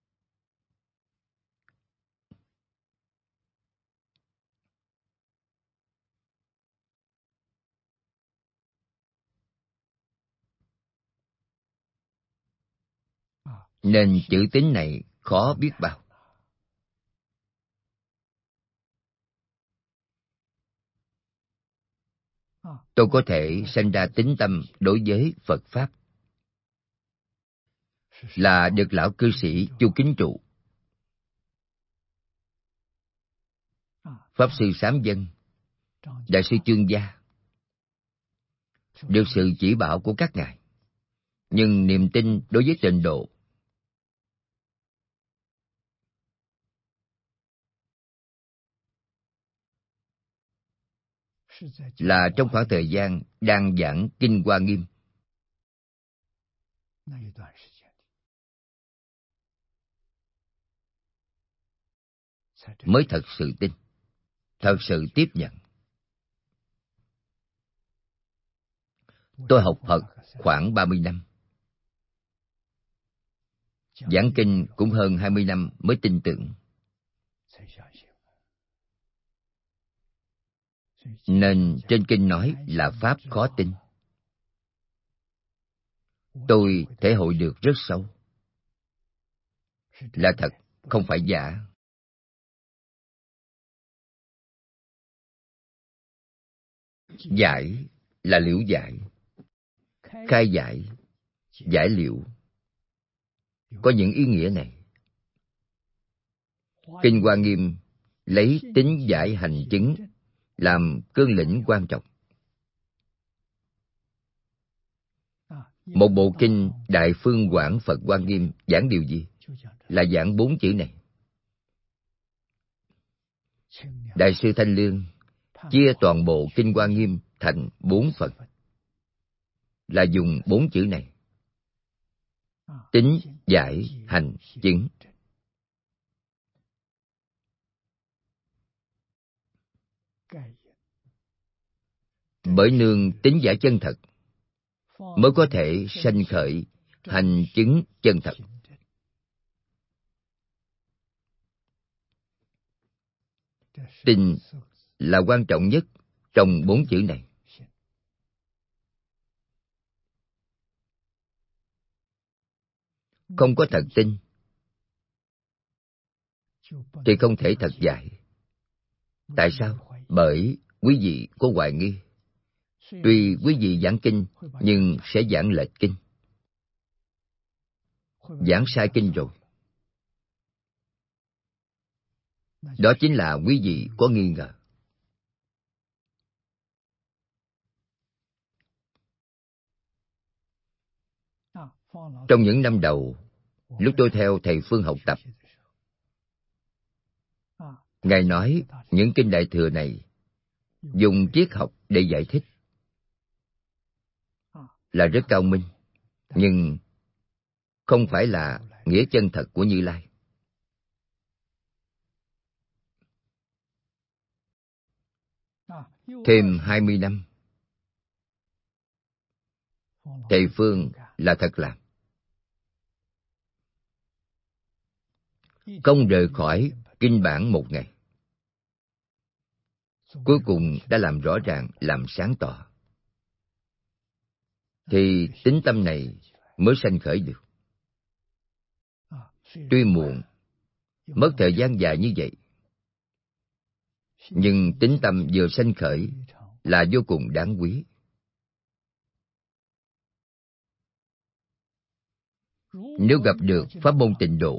Nên chữ tín này khó biết bao. Tôi có thể sanh ra tín tâm đối với Phật Pháp, là được lão cư sĩ Chu Kính Trụ, Pháp sư Sám Dân, Đại sư Chương Gia, được sự chỉ bảo của các ngài. Nhưng niềm tin đối với tịnh độ là trong khoảng thời gian đang giảng Kinh Hoa Nghiêm. Mới thật sự tin, thật sự tiếp nhận. Tôi học Phật khoảng ba mươi năm. Giảng kinh cũng hơn hai mươi năm mới tin tưởng. Nên trên kinh nói là Pháp khó tin. Tôi thể hội được rất sâu. Là thật, không phải giả. Giải là liễu giải. Khai giải, giải liễu. Có những ý nghĩa này. Kinh Hoa Nghiêm lấy tính giải hành chứng làm cương lĩnh quan trọng. Một bộ kinh Đại Phương Quảng Phật Hoa Nghiêm giảng điều gì? Là giảng bốn chữ này. Đại sư Thanh Lương chia toàn bộ Kinh Hoa Nghiêm thành bốn phần, là dùng bốn chữ này: tính, giải, hành, chứng. Bởi nương tính giải chân thật mới có thể sanh khởi hành chứng chân thật. Tin là quan trọng nhất trong bốn chữ này. Không có thật tin thì không thể thật giải. Tại sao? Bởi quý vị có hoài nghi. Tuy quý vị giảng kinh, nhưng sẽ giảng lệch kinh, giảng sai kinh rồi. Đó chính là quý vị có nghi ngờ. Trong những năm đầu, lúc tôi theo thầy Phương học tập, Ngài nói những kinh Đại Thừa này dùng triết học để giải thích. là rất cao minh, nhưng không phải là nghĩa chân thật của Như Lai. Thêm hai mươi năm, thầy Phương là thật làm. Không rời khỏi kinh bản một ngày, cuối cùng đã làm rõ ràng, làm sáng tỏ, thì tính tâm này mới sanh khởi được. Tuy muộn, mất thời gian dài như vậy, nhưng tính tâm vừa sanh khởi là vô cùng đáng quý. Nếu gặp được pháp môn tịnh độ,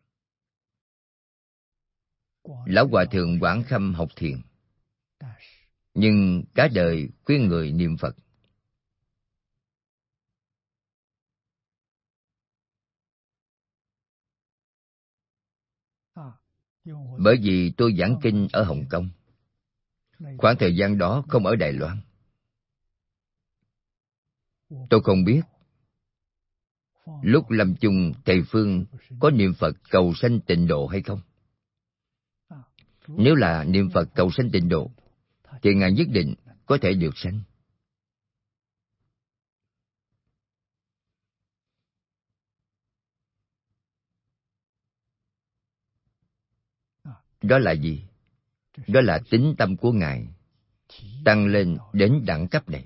Lão Hòa Thượng Quảng Khâm học thiền, nhưng cả đời khuyên người niệm Phật. Bởi vì tôi giảng kinh ở Hồng Kông, khoảng thời gian đó không ở Đài Loan. Tôi không biết lúc lâm chung thầy Phương có niệm Phật cầu sanh tịnh độ hay không. Nếu là niệm Phật cầu sanh tịnh độ, thì Ngài nhất định có thể được sanh. Đó là gì? Đó là tín tâm của Ngài tăng lên đến đẳng cấp này.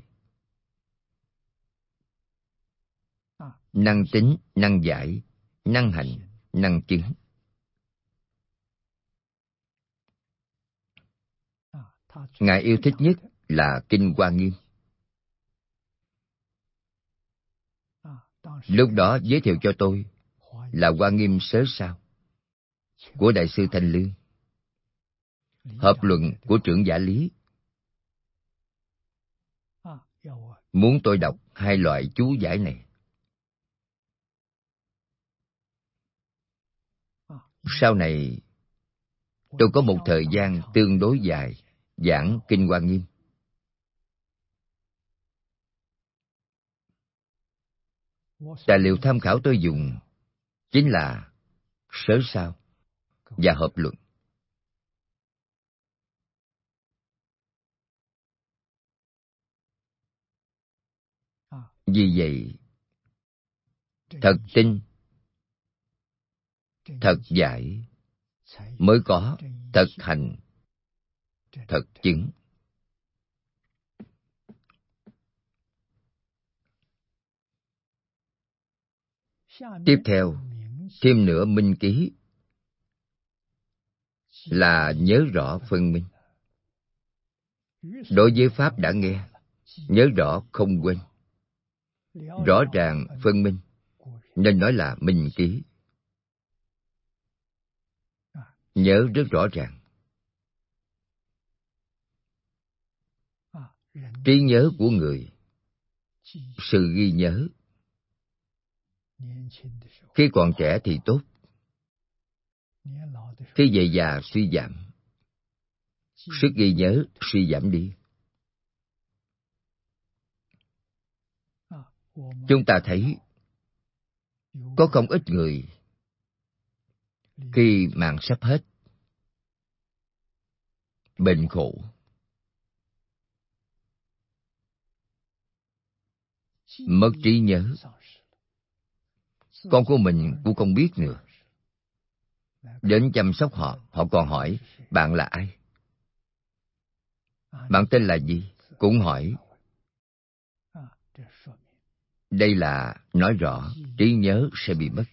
Năng tính, năng giải, năng hành, năng chứng. Ngài yêu thích nhất là Kinh Hoa Nghiêm. Lúc đó giới thiệu cho tôi là Hoa Nghiêm Sớ Sao của Đại sư Thanh Lương, hợp luận của trưởng giả Lý. Muốn tôi đọc hai loại chú giải này. Sau này, tôi có một thời gian tương đối dài giảng Kinh Hoa Nghiêm. Tài liệu tham khảo tôi dùng chính là Sớ Sao và hợp luận. Vì vậy, thật tin, thật giải mới có thật hành, thật chứng. Tiếp theo, thêm nữa minh ký là nhớ rõ phân minh. Đối với Pháp đã nghe, nhớ rõ không quên, rõ ràng phân minh, nên nói là minh ký. Nhớ rất rõ ràng. Trí nhớ của người, sự ghi nhớ khi còn trẻ thì tốt, khi về già suy giảm, sức ghi nhớ suy giảm đi. Chúng ta thấy có không ít người khi mạng sắp hết, bệnh khổ, mất trí nhớ, con của mình cũng không biết nữa. Đến chăm sóc họ, họ còn hỏi, bạn là ai? Bạn tên là gì? Cũng hỏi. Đây là nói rõ trí nhớ sẽ bị mất.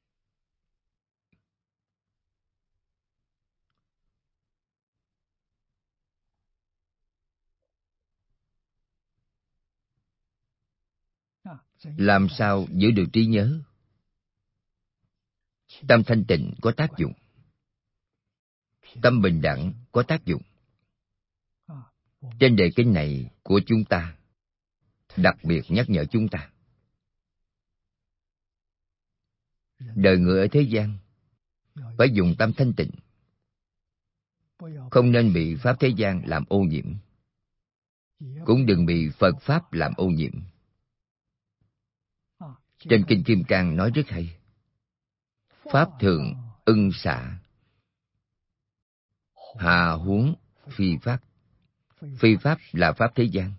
Làm sao giữ được trí nhớ? Tâm thanh tịnh có tác dụng, tâm bình đẳng có tác dụng. Trên đề kinh này của chúng ta đặc biệt nhắc nhở chúng ta. Đời người ở thế gian phải dùng tâm thanh tịnh, không nên bị pháp thế gian làm ô nhiễm, cũng đừng bị Phật Pháp làm ô nhiễm. Trên Kinh Kim Cang nói rất hay. Pháp thượng ưng xả, hạ huống phi pháp. Phi pháp là pháp thế gian.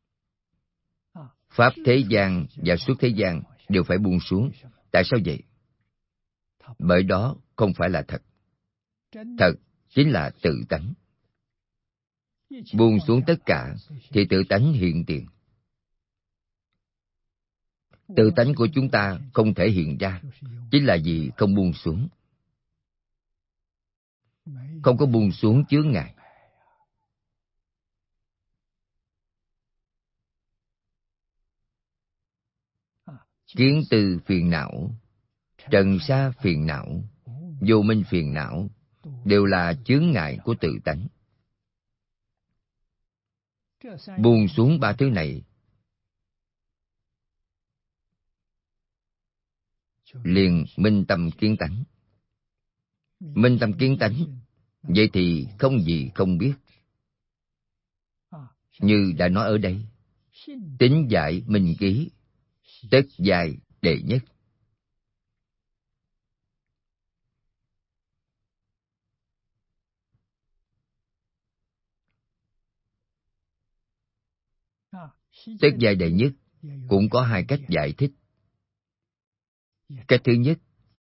Pháp thế gian và xuất thế gian đều phải buông xuống. Tại sao vậy? Bởi đó không phải là thật. Thật chính là tự tánh. Buông xuống tất cả thì tự tánh hiện tiền. Tự tánh của chúng ta không thể hiện ra, chính là vì không buông xuống. Không có buông xuống chướng ngại. Kiến tư phiền não, trần sa phiền não, vô minh phiền não đều là chướng ngại của tự tánh. Buông xuống ba thứ này liền minh tâm kiến tánh. Minh tâm kiến tánh, vậy thì không gì không biết. Như đã nói ở đây, tính giải minh ký, tất dài đệ nhất. Tất dài đệ nhất cũng có hai cách giải thích. Cách thứ nhất,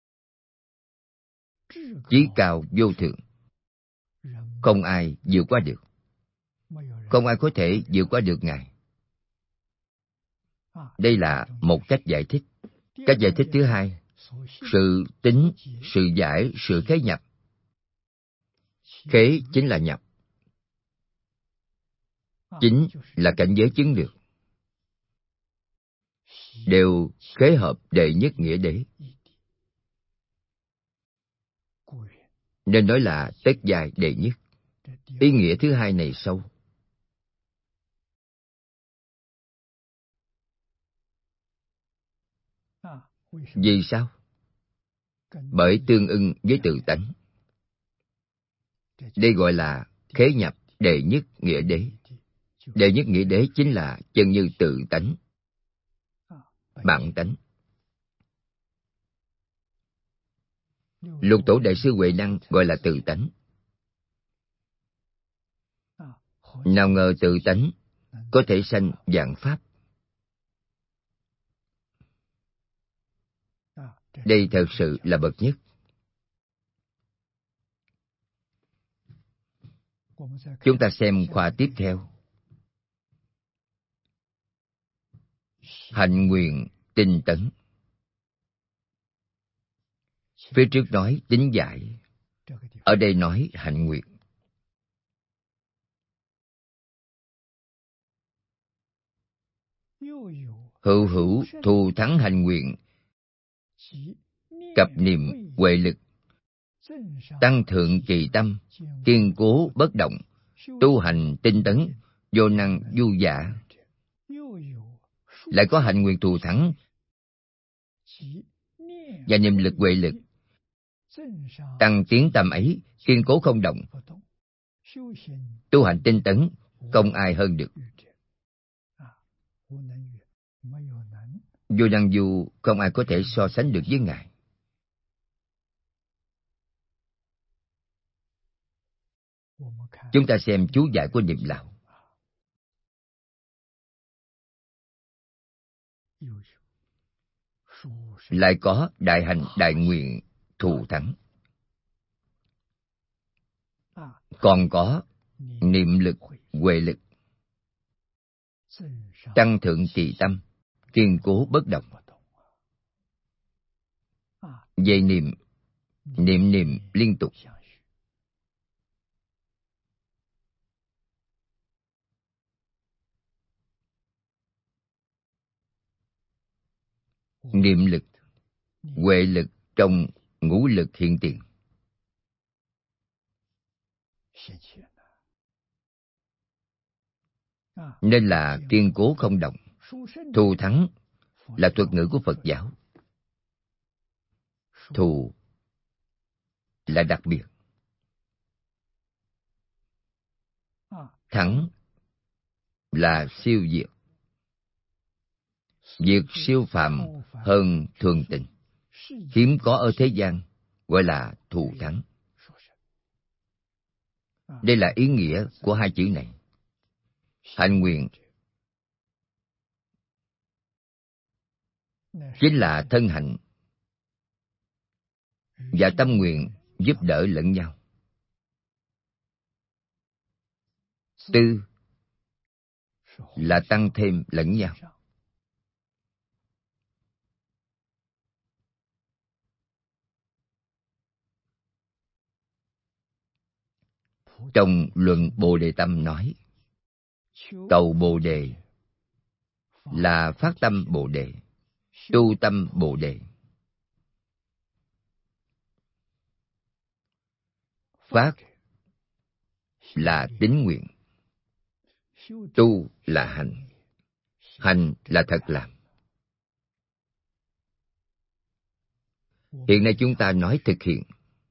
chí cao vô thượng, không ai vượt qua được. Không ai có thể vượt qua được Ngài. Đây là một cách giải thích. Cách giải thích thứ hai, sự tính, sự giải, sự khế nhập. Khế chính là nhập. Chính là cảnh giới chứng được. Đều khế hợp đệ nhất nghĩa đế. Nên nói là tất dài đệ nhất. Ý nghĩa thứ hai này sâu. Vì sao? Bởi tương ưng với tự tánh. Đây gọi là khế nhập đệ nhất nghĩa đế. Đệ nhất nghĩa đế chính là chân như tự tánh, bản tánh. Lục tổ đại sư Huệ Năng gọi là tự tánh. Nào ngờ tự tánh có thể sanh vạn pháp. Đây thật sự là bậc nhất. Chúng ta xem khoa tiếp theo. Hạnh nguyện tinh tấn. Phía trước nói tính giải, ở đây nói hạnh nguyện. Hữu hữu thù thắng hạnh nguyện, cập niệm huệ lực, tăng thượng trì tâm, kiên cố bất động, tu hành tinh tấn, vô năng du giả. Lại có hạnh nguyện thù thắng và niệm lực huệ lực, tăng tiến tâm ấy, kiên cố không động, tu hành tinh tấn, không ai hơn được. Vô năng du không ai có thể so sánh được với Ngài. Chúng ta xem chú giải của Niệm Lão. Lại có đại hành đại nguyện thù thắng. Còn có niệm lực huệ lực, tăng thượng trì tâm, kiên cố bất động. Về niệm, niệm niệm liên tục. Niệm lực, huệ lực trong ngũ lực hiện tiền. Nên là kiên cố không động. Thù thắng là thuật ngữ của Phật giáo. Thù là đặc biệt. Thắng là siêu diệt. việc siêu phàm hơn thường tình, hiếm có ở thế gian, gọi là thù thắng. Đây là ý nghĩa của hai chữ này. Hạnh nguyện chính là thân hạnh và tâm nguyện giúp đỡ lẫn nhau. Tư là tăng thêm lẫn nhau. Trong luận Bồ Đề Tâm nói, cầu Bồ Đề là phát tâm Bồ Đề, tu tâm Bồ Đề. Phát là tín nguyện, tu là hành, hành là thật làm. Hiện nay chúng ta nói thực hiện.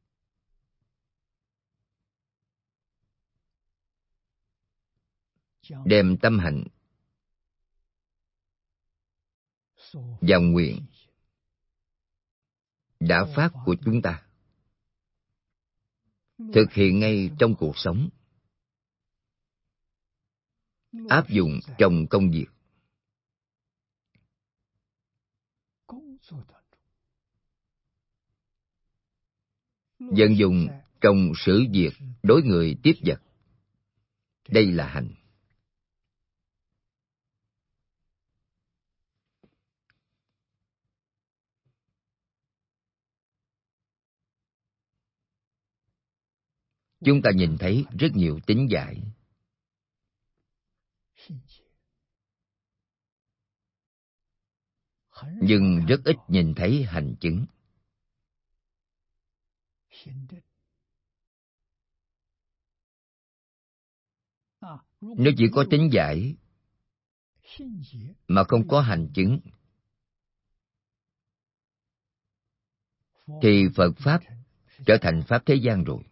Đem tâm hạnh và nguyện đã phát của chúng ta thực hiện ngay trong cuộc sống, áp dụng trong công việc. Vận dụng trong xử việc đối người tiếp vật. Đây là hành. Chúng ta nhìn thấy rất nhiều tín giải, nhưng rất ít nhìn thấy hành chứng. Nếu chỉ có tín giải mà không có hành chứng, thì Phật Pháp trở thành Pháp thế gian rồi.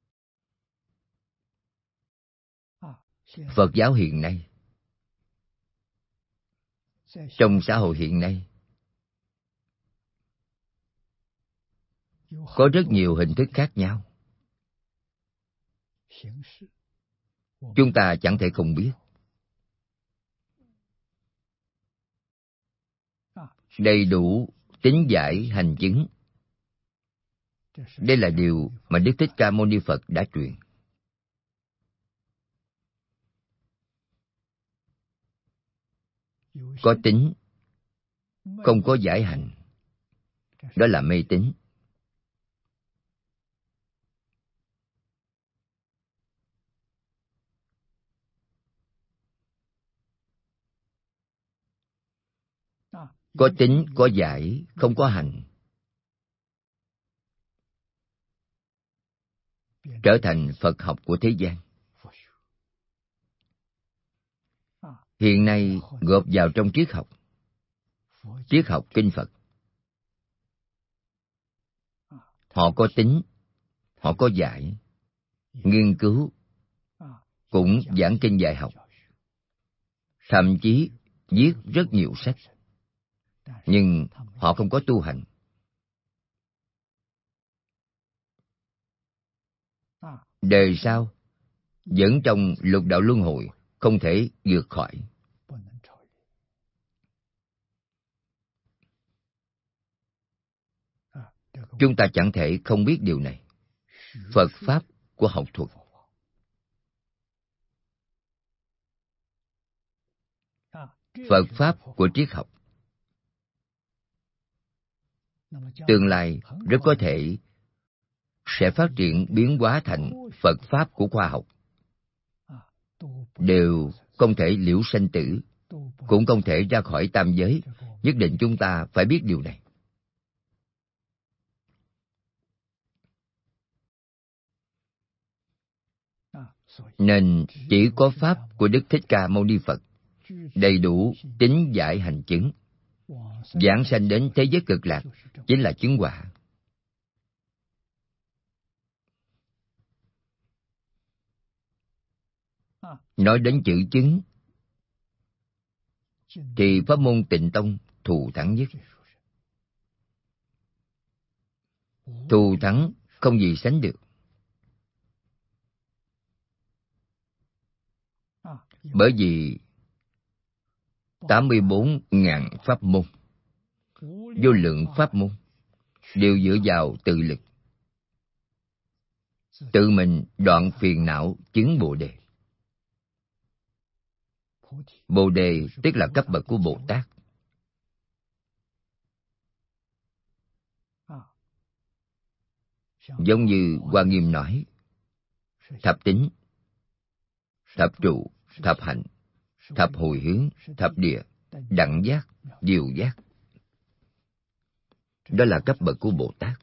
Phật giáo hiện nay, trong xã hội hiện nay, có rất nhiều hình thức khác nhau. Chúng ta chẳng thể không biết. Đầy đủ tín giải hành chứng. Đây là điều mà Đức Thích Ca Mâu Ni Phật đã truyền. Có tín, không có giải hành, đó là mê tín. Có tín, có giải, không có hành, trở thành Phật học của thế gian. Hiện nay gộp vào trong triết học, triết học kinh Phật. Họ có tín, họ có giải, nghiên cứu, cũng giảng kinh dạy học, thậm chí viết rất nhiều sách, nhưng họ không có tu hành. Đời sau vẫn trong lục đạo luân hồi, không thể vượt khỏi. Chúng ta chẳng thể không biết điều này. Phật Pháp của học thuật, Phật Pháp của triết học, tương lai rất có thể sẽ phát triển biến hóa thành Phật Pháp của khoa học. Đều không thể liễu sanh tử, cũng không thể ra khỏi tam giới. Nhất định chúng ta phải biết điều này. Nên chỉ có Pháp của Đức Thích Ca Mâu Ni Phật đầy đủ tín giải hành chứng, giảng sanh đến thế giới cực lạc, chính là chứng quả. Nói đến chữ chứng, thì pháp môn Tịnh Tông thù thắng nhất. Thù thắng không gì sánh được. Bởi vì tám mươi bốn ngàn pháp môn, vô lượng pháp môn đều dựa vào tự lực. Tự mình đoạn phiền não chứng Bồ Đề. Bồ Đề tức là cấp bậc của Bồ Tát. Giống như Hoa Nghiêm nói, thập tính, thập trụ, thập hạnh, thập hồi hướng, thập địa, đẳng giác, diệu giác. Đó là cấp bậc của Bồ Tát.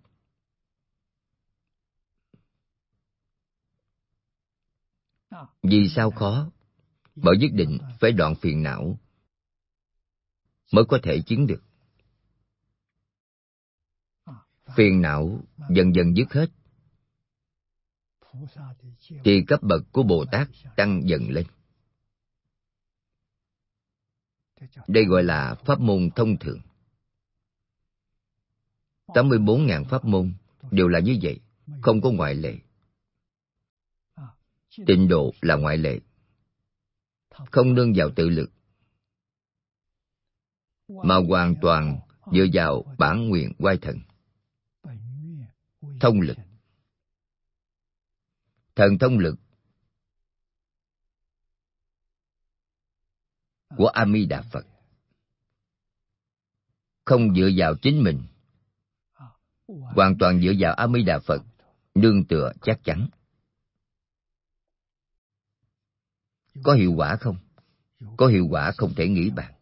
Vì sao khó? Bởi nhất định phải đoạn phiền não mới có thể chứng được. Phiền não dần dần dứt hết, thì cấp bậc của Bồ Tát tăng dần lên. Đây gọi là pháp môn thông thường. tám mươi bốn ngàn pháp môn đều là như vậy, không có ngoại lệ. Tịnh độ là ngoại lệ, không nương vào tự lực, mà hoàn toàn dựa vào bản nguyện oai thần, thông lực. Thần thông lực của A Di Đà Phật không dựa vào chính mình, hoàn toàn dựa vào A Di Đà Phật, nương tựa chắc chắn. Có hiệu quả không? Có hiệu quả không thể nghĩ bàn.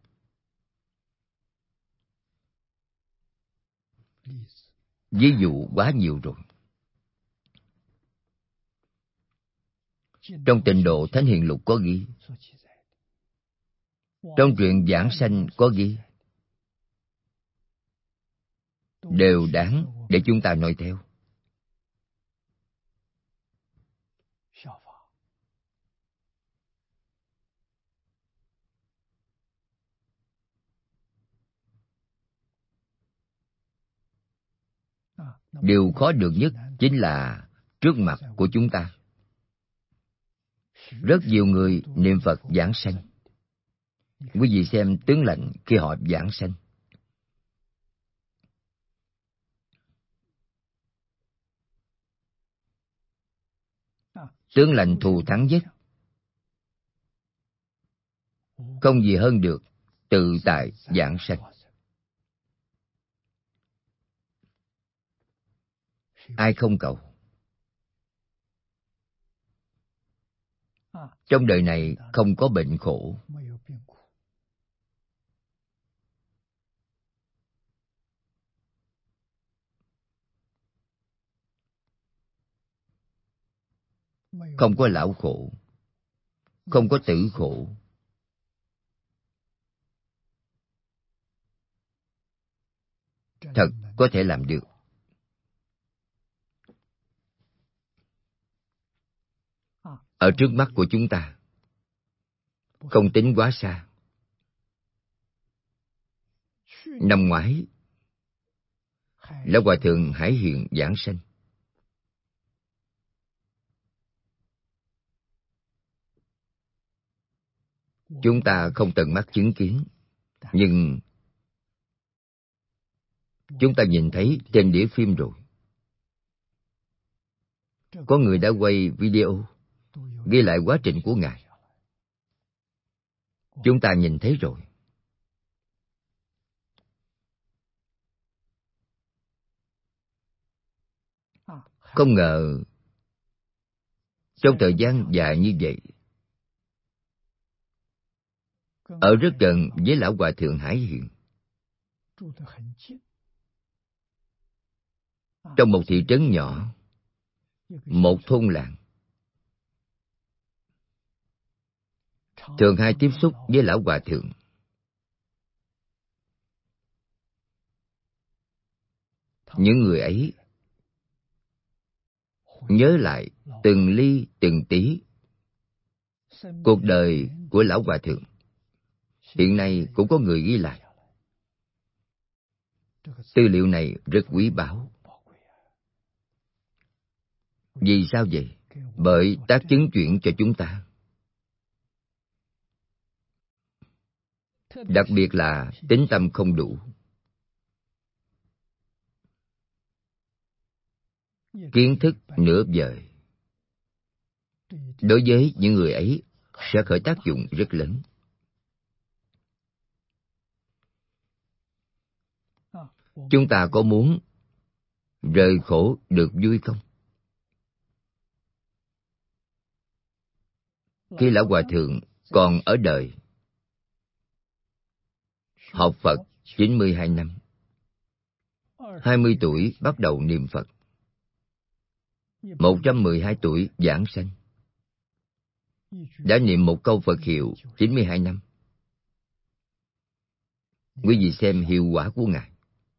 Ví dụ quá nhiều rồi. Trong Tịnh Độ Thánh Hiền Lục có ghi, trong truyện Giảng Sanh có ghi, đều đáng để chúng ta noi theo. Điều khó được nhất chính là trước mặt của chúng ta. Rất nhiều người niệm Phật giảng sanh. Quý vị xem tướng lệnh khi họ giảng sanh. Tướng lệnh thù thắng nhất, không gì hơn được tự tại giảng sanh. Ai không cầu? Trong đời này không có bệnh khổ. Không có lão khổ, không có tử khổ. Thật có thể làm được. Ở trước mắt của chúng ta, không tính quá xa. Năm ngoái, Lão Hòa Thượng Hải Hiện giảng sanh. Chúng ta không tận mắt chứng kiến, nhưng chúng ta nhìn thấy trên đĩa phim rồi. Có người đã quay video, ghi lại quá trình của Ngài. Chúng ta nhìn thấy rồi. Không ngờ, trong thời gian dài như vậy, ở rất gần với Lão Hòa Thượng Hải Hiện, trong một thị trấn nhỏ, một thôn làng, thường hay tiếp xúc với Lão Hòa Thượng. Những người ấy nhớ lại từng ly từng tí cuộc đời của Lão Hòa Thượng, Hiện nay cũng có người ghi lại. Tư liệu này rất quý báu. Vì sao vậy? Bởi tác chứng chuyển cho chúng ta. Đặc biệt là tín tâm không đủ, kiến thức nửa vời, đối với những người ấy sẽ khởi tác dụng rất lớn. Chúng ta có muốn rời khổ được vui không? Khi Lão Hòa Thượng còn ở đời, học Phật chín mươi hai năm, hai mươi tuổi bắt đầu niệm Phật, một trăm mười hai tuổi giảng sanh, đã niệm một câu Phật hiệu chín mươi hai năm. Quý vị xem hiệu quả của Ngài.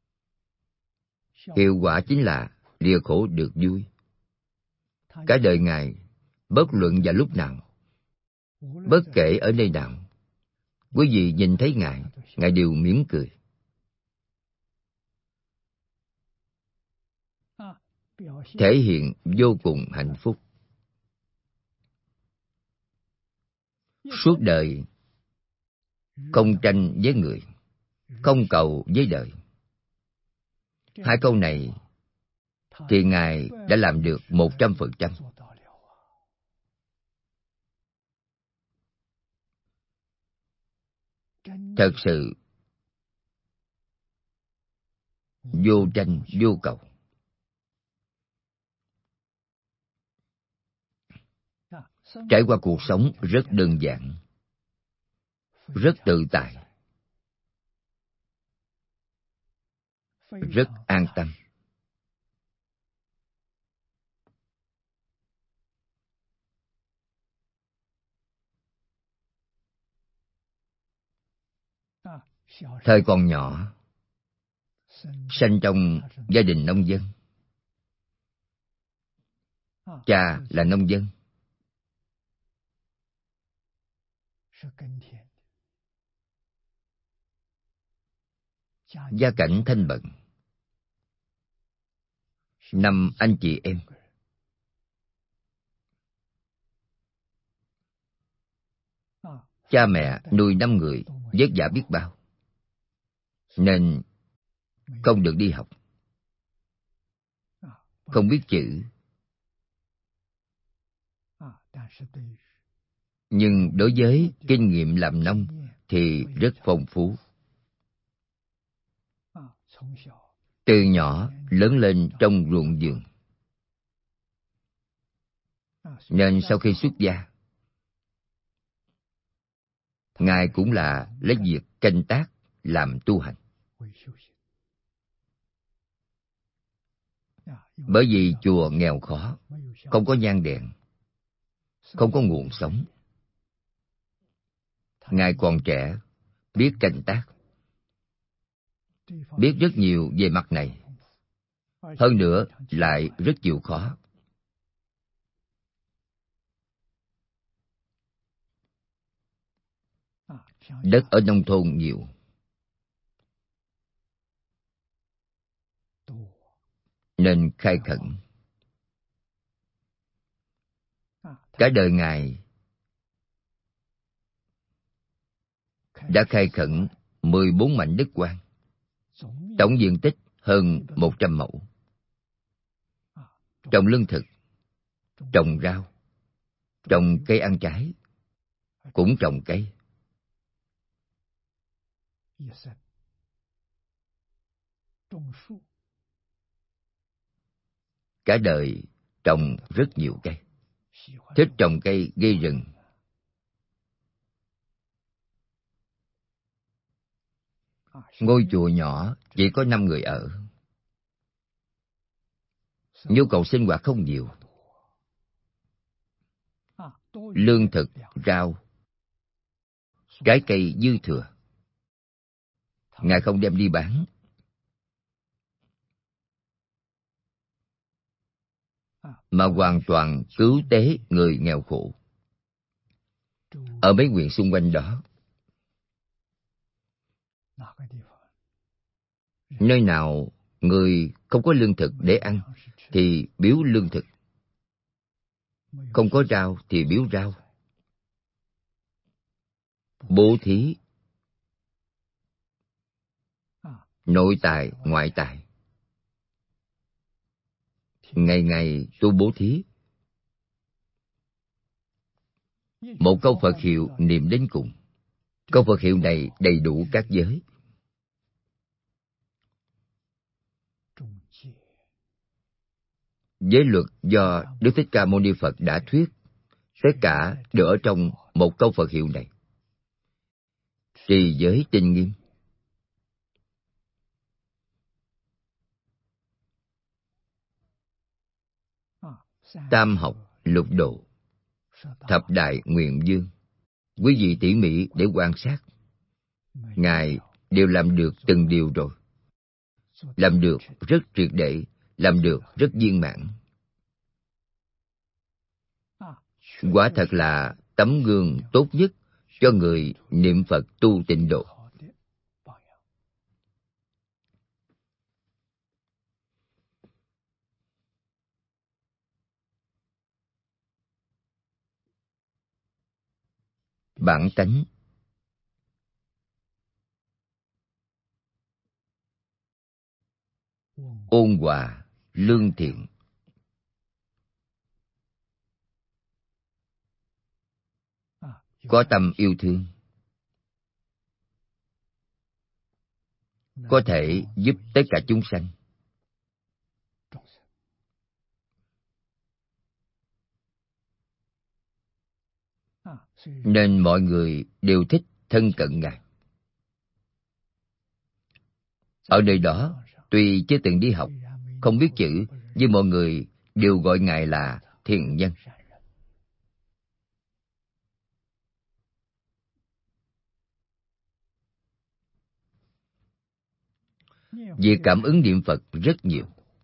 Hiệu quả chính là lìa khổ được vui. Cả đời Ngài, bất luận vào lúc nào, bất kể ở nơi nào, quý vị nhìn thấy Ngài, Ngài đều mỉm cười. Thể hiện vô cùng hạnh phúc. Suốt đời không tranh với người, không cầu với đời. Hai câu này thì Ngài đã làm được một trăm phần trăm. Thật sự vô tranh vô cầu. Trải qua cuộc sống rất đơn giản, rất tự tại, rất an tâm. Thời còn nhỏ, sinh trong gia đình nông dân. Cha là nông dân. Gia cảnh thanh bần. Năm anh chị em. Cha mẹ nuôi năm người vất vả biết bao, nên không được đi học, không biết chữ. Nhưng đối với kinh nghiệm làm nông thì rất phong phú. Từ nhỏ lớn lên trong ruộng vườn, nên sau khi xuất gia, Ngài cũng là lấy việc canh tác làm tu hành. Bởi vì chùa nghèo khó, không có nhang đèn, không có nguồn sống. Ngài còn trẻ, biết canh tác, biết rất nhiều về mặt này. Hơn nữa lại rất chịu khó. Đất ở nông thôn nhiều, nên khai khẩn. Cả đời Ngài đã khai khẩn mười bốn mảnh đất quan, tổng diện tích hơn một trăm mẫu. Trồng lương thực, trồng rau, trồng cây ăn trái, cũng trồng cây. Cả đời trồng rất nhiều cây, thích trồng cây gây rừng. Ngôi chùa nhỏ chỉ có năm người ở. Nhu cầu sinh hoạt không nhiều. Lương thực, rau, trái cây dư thừa, Ngài không đem đi bán. Mà hoàn toàn cứu tế người nghèo khổ. Ở mấy huyện xung quanh đó, Nơi nào người không có lương thực để ăn thì biếu lương thực, không có rau thì biếu rau. Bố thí, nội tài, ngoại tài. Ngày ngày tu bố thí. Một câu Phật hiệu niệm đến cùng. Câu Phật hiệu này đầy đủ các giới. Giới luật do Đức Thích Ca Mâu Ni Phật đã thuyết, tất cả đều ở trong một câu Phật hiệu này. Trì giới tinh nghiêm. Tam học lục độ, thập đại nguyện dương. Quý vị tỉ mỉ để quan sát. Ngài đều làm được từng điều rồi. Làm được rất triệt để, làm được rất viên mãn. Quả thật là tấm gương tốt nhất cho người niệm Phật tu tịnh độ. Bản tánh. Ôn hòa, lương thiện. Có tâm yêu thương. Có thể giúp tất cả chúng sanh. Nên mọi người đều thích thân cận Ngài. Ở nơi đó, tuy chưa từng đi học, không biết chữ, nhưng mọi người đều gọi Ngài là thiện nhân. Việc cảm ứng niệm Phật rất nhiều.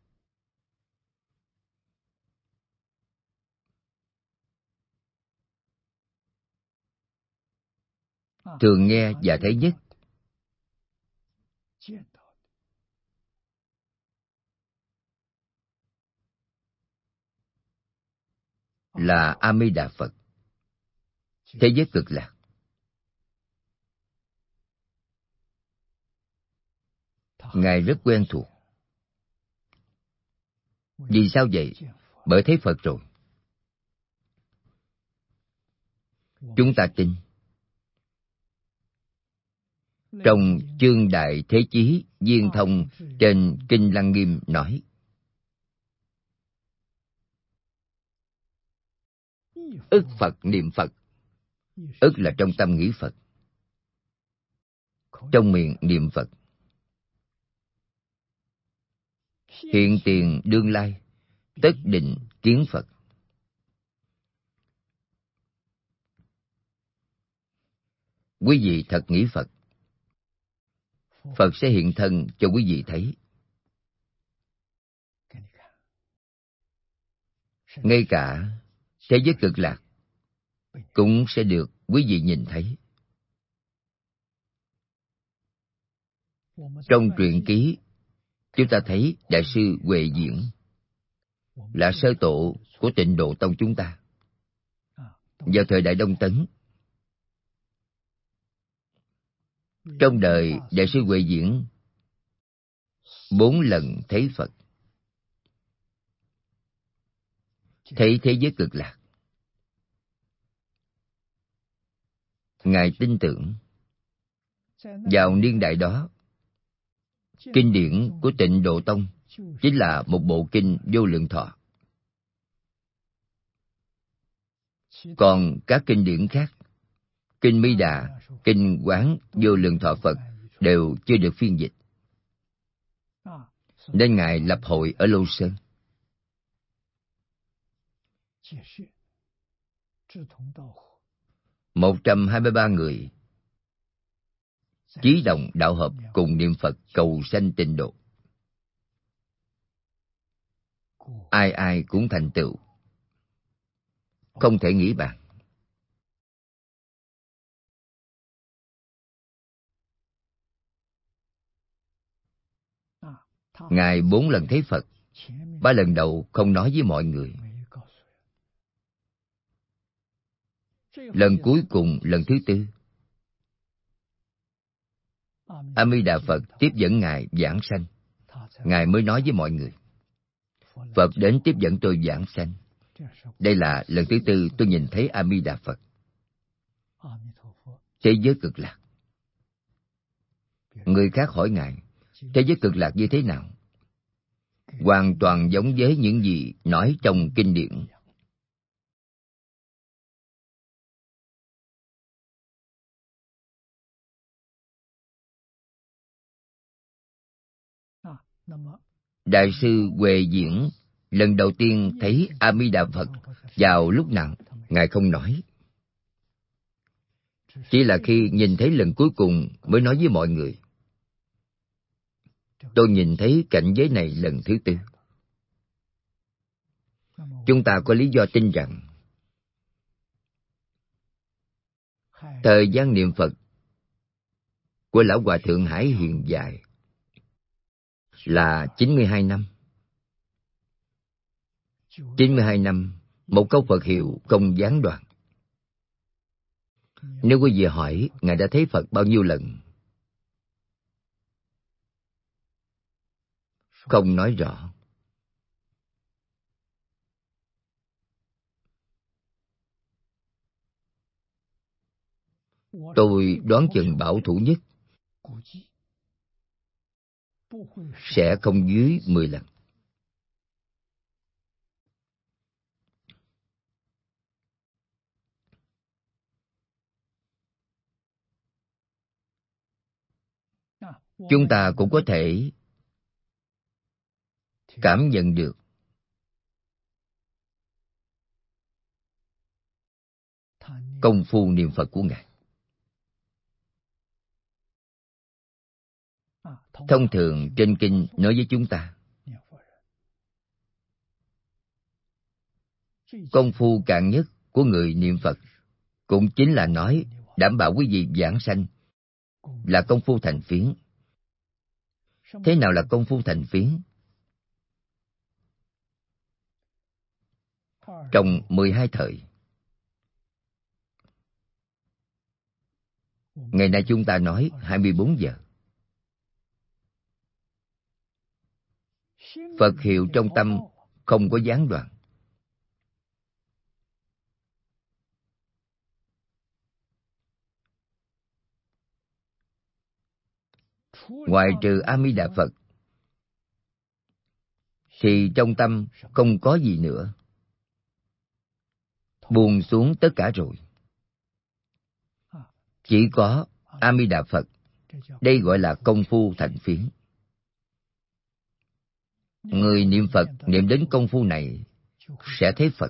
Thường nghe và thấy nhất là A Di Đà Phật, thế giới cực lạc. Ngài rất quen thuộc. Vì sao vậy? Bởi thấy Phật rồi. Chúng ta tin. Trong chương Đại Thế Chí Viên Thông trên Kinh Lăng Nghiêm nói, ức Phật niệm Phật. Ức là trong tâm nghĩ Phật, trong miệng niệm Phật. Hiện tiền đương lai, tất định kiến Phật. Quý vị thật nghĩ Phật, Phật sẽ hiện thân cho quý vị thấy. Ngay cả thế giới cực lạc cũng sẽ được quý vị nhìn thấy. Trong truyện ký, chúng ta thấy Đại sư Huệ Diễn là sơ tổ của Tịnh Độ Tông chúng ta. Vào thời Đại Đông Tấn, trong đời Đại sư Huệ Diễn bốn lần thấy Phật, thấy thế giới cực lạc. Ngài tin tưởng vào niên đại đó, kinh điển của Tịnh Độ Tông chính là một bộ kinh Vô Lượng Thọ. Còn các kinh điển khác, kinh Mi Đà, kinh Quán Vô Lượng Thọ Phật đều chưa được phiên dịch. Nên Ngài lập hội ở Lô Sơn. một trăm hai mươi ba người chí đồng đạo hợp cùng niệm Phật cầu sanh tịnh độ. Ai ai cũng thành tựu, không thể nghĩ bàn. Ngài bốn lần thấy Phật. Ba lần đầu không nói với mọi người. Lần cuối cùng, lần thứ tư, A Di Đà Phật tiếp dẫn Ngài giảng sanh. Ngài mới nói với mọi người. Phật đến tiếp dẫn tôi giảng sanh. Đây là lần thứ tư tôi nhìn thấy A Di Đà Phật. Thế giới cực lạc. Người khác hỏi Ngài, thế giới cực lạc như thế nào? Hoàn toàn giống với những gì nói trong kinh điển. Đại sư Huệ Diễn lần đầu tiên thấy A Di Đà Phật vào lúc nào, Ngài không nói. Chỉ là khi nhìn thấy lần cuối cùng mới nói với mọi người. Tôi nhìn thấy cảnh giới này lần thứ tư. Chúng ta có lý do tin rằng thời gian niệm Phật của Lão Hòa Thượng Hải Hiền dài là chín mươi hai năm. chín mươi hai năm, một câu Phật hiệu không gián đoạn. Nếu quý vị hỏi Ngài đã thấy Phật bao nhiêu lần, không nói rõ. Tôi đoán chừng bảo thủ nhất sẽ không dưới mười lần. Chúng ta cũng có thể cảm nhận được công phu niệm Phật của Ngài. Thông thường trên kinh nói với chúng ta, công phu cạn nhất của người niệm Phật cũng chính là nói đảm bảo quý vị vãng sanh là công phu thành phiến. Thế nào là công phu thành phiến? Trong mười hai thời, ngày nay chúng ta nói hai mươi bốn giờ. Phật hiệu trong tâm không có gián đoạn. Ngoài trừ A Di Đà Phật thì trong tâm không có gì nữa. Buông xuống tất cả rồi. Chỉ có A Di Đà Phật. Đây gọi là công phu thành phiến. Người niệm Phật niệm đến công phu này sẽ thấy Phật.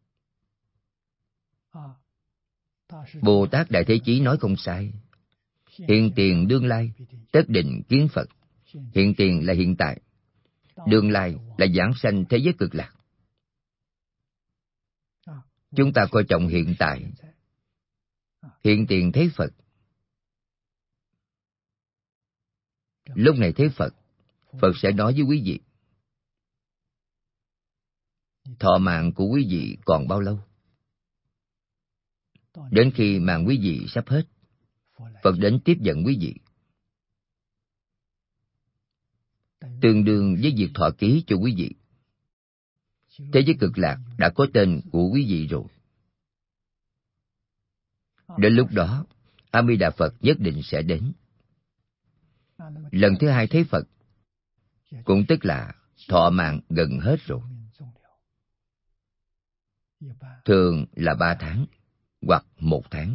Bồ Tát Đại Thế Chí nói không sai. Hiện tiền đương lai, tất định kiến Phật. Hiện tiền là hiện tại. Đương lai là giảng sanh thế giới cực lạc. Chúng ta coi trọng hiện tại. Hiện tiền thấy Phật. Lúc này thấy Phật, Phật sẽ nói với quý vị, thọ mạng của quý vị còn bao lâu? Đến khi mạng quý vị sắp hết, Phật đến tiếp dẫn quý vị. Tương đương với việc thọ ký cho quý vị. Thế giới cực lạc đã có tên của quý vị rồi. Đến lúc đó, A Di Đà Phật nhất định sẽ đến. Lần thứ hai thấy Phật, cũng tức là thọ mạng gần hết rồi. Thường là ba tháng hoặc một tháng.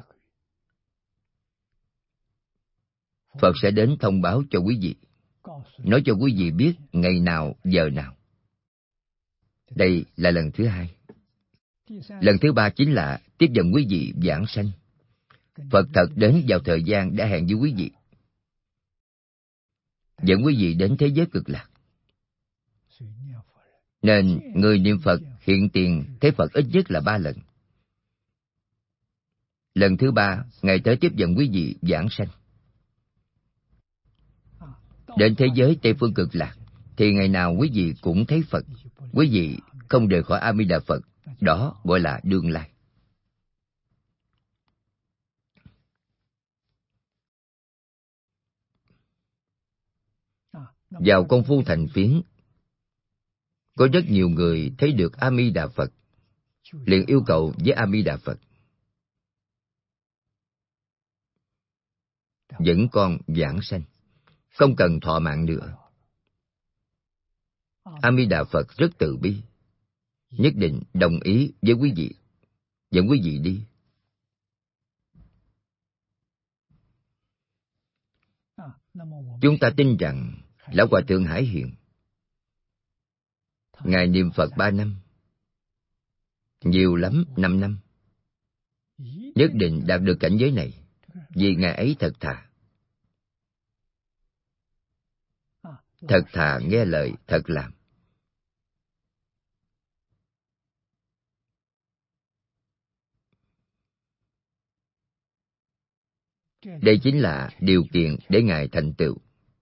Phật sẽ đến thông báo cho quý vị, nói cho quý vị biết ngày nào, giờ nào. Đây là lần thứ hai. Lần thứ ba chính là tiếp dẫn quý vị vãng sanh. Phật thật đến vào thời gian đã hẹn với quý vị, dẫn quý vị đến thế giới cực lạc. Nên người niệm Phật hiện tiền thấy Phật ít nhất là ba lần. Lần thứ ba, Ngài tới tiếp dẫn quý vị vãng sanh. Đến thế giới Tây Phương cực lạc, thì ngày nào quý vị cũng thấy Phật. Quý vị không rời khỏi A Di Đà Phật, đó gọi là đương lai. Vào công phu thành phiến, có rất nhiều người thấy được A Di Đà Phật, liền yêu cầu với A Di Đà Phật: dẫn con vãng sanh, không cần thọ mạng nữa. A Di Đà Phật rất từ bi, nhất định đồng ý với quý vị, dẫn quý vị đi. Chúng ta tin rằng Lão Hòa Thượng Hải Hiền, Ngài niệm Phật ba năm, nhiều lắm năm năm, nhất định đạt được cảnh giới này, vì Ngài ấy thật thà. Thật thà nghe lời, thật làm. Đây chính là điều kiện để Ngài thành tựu.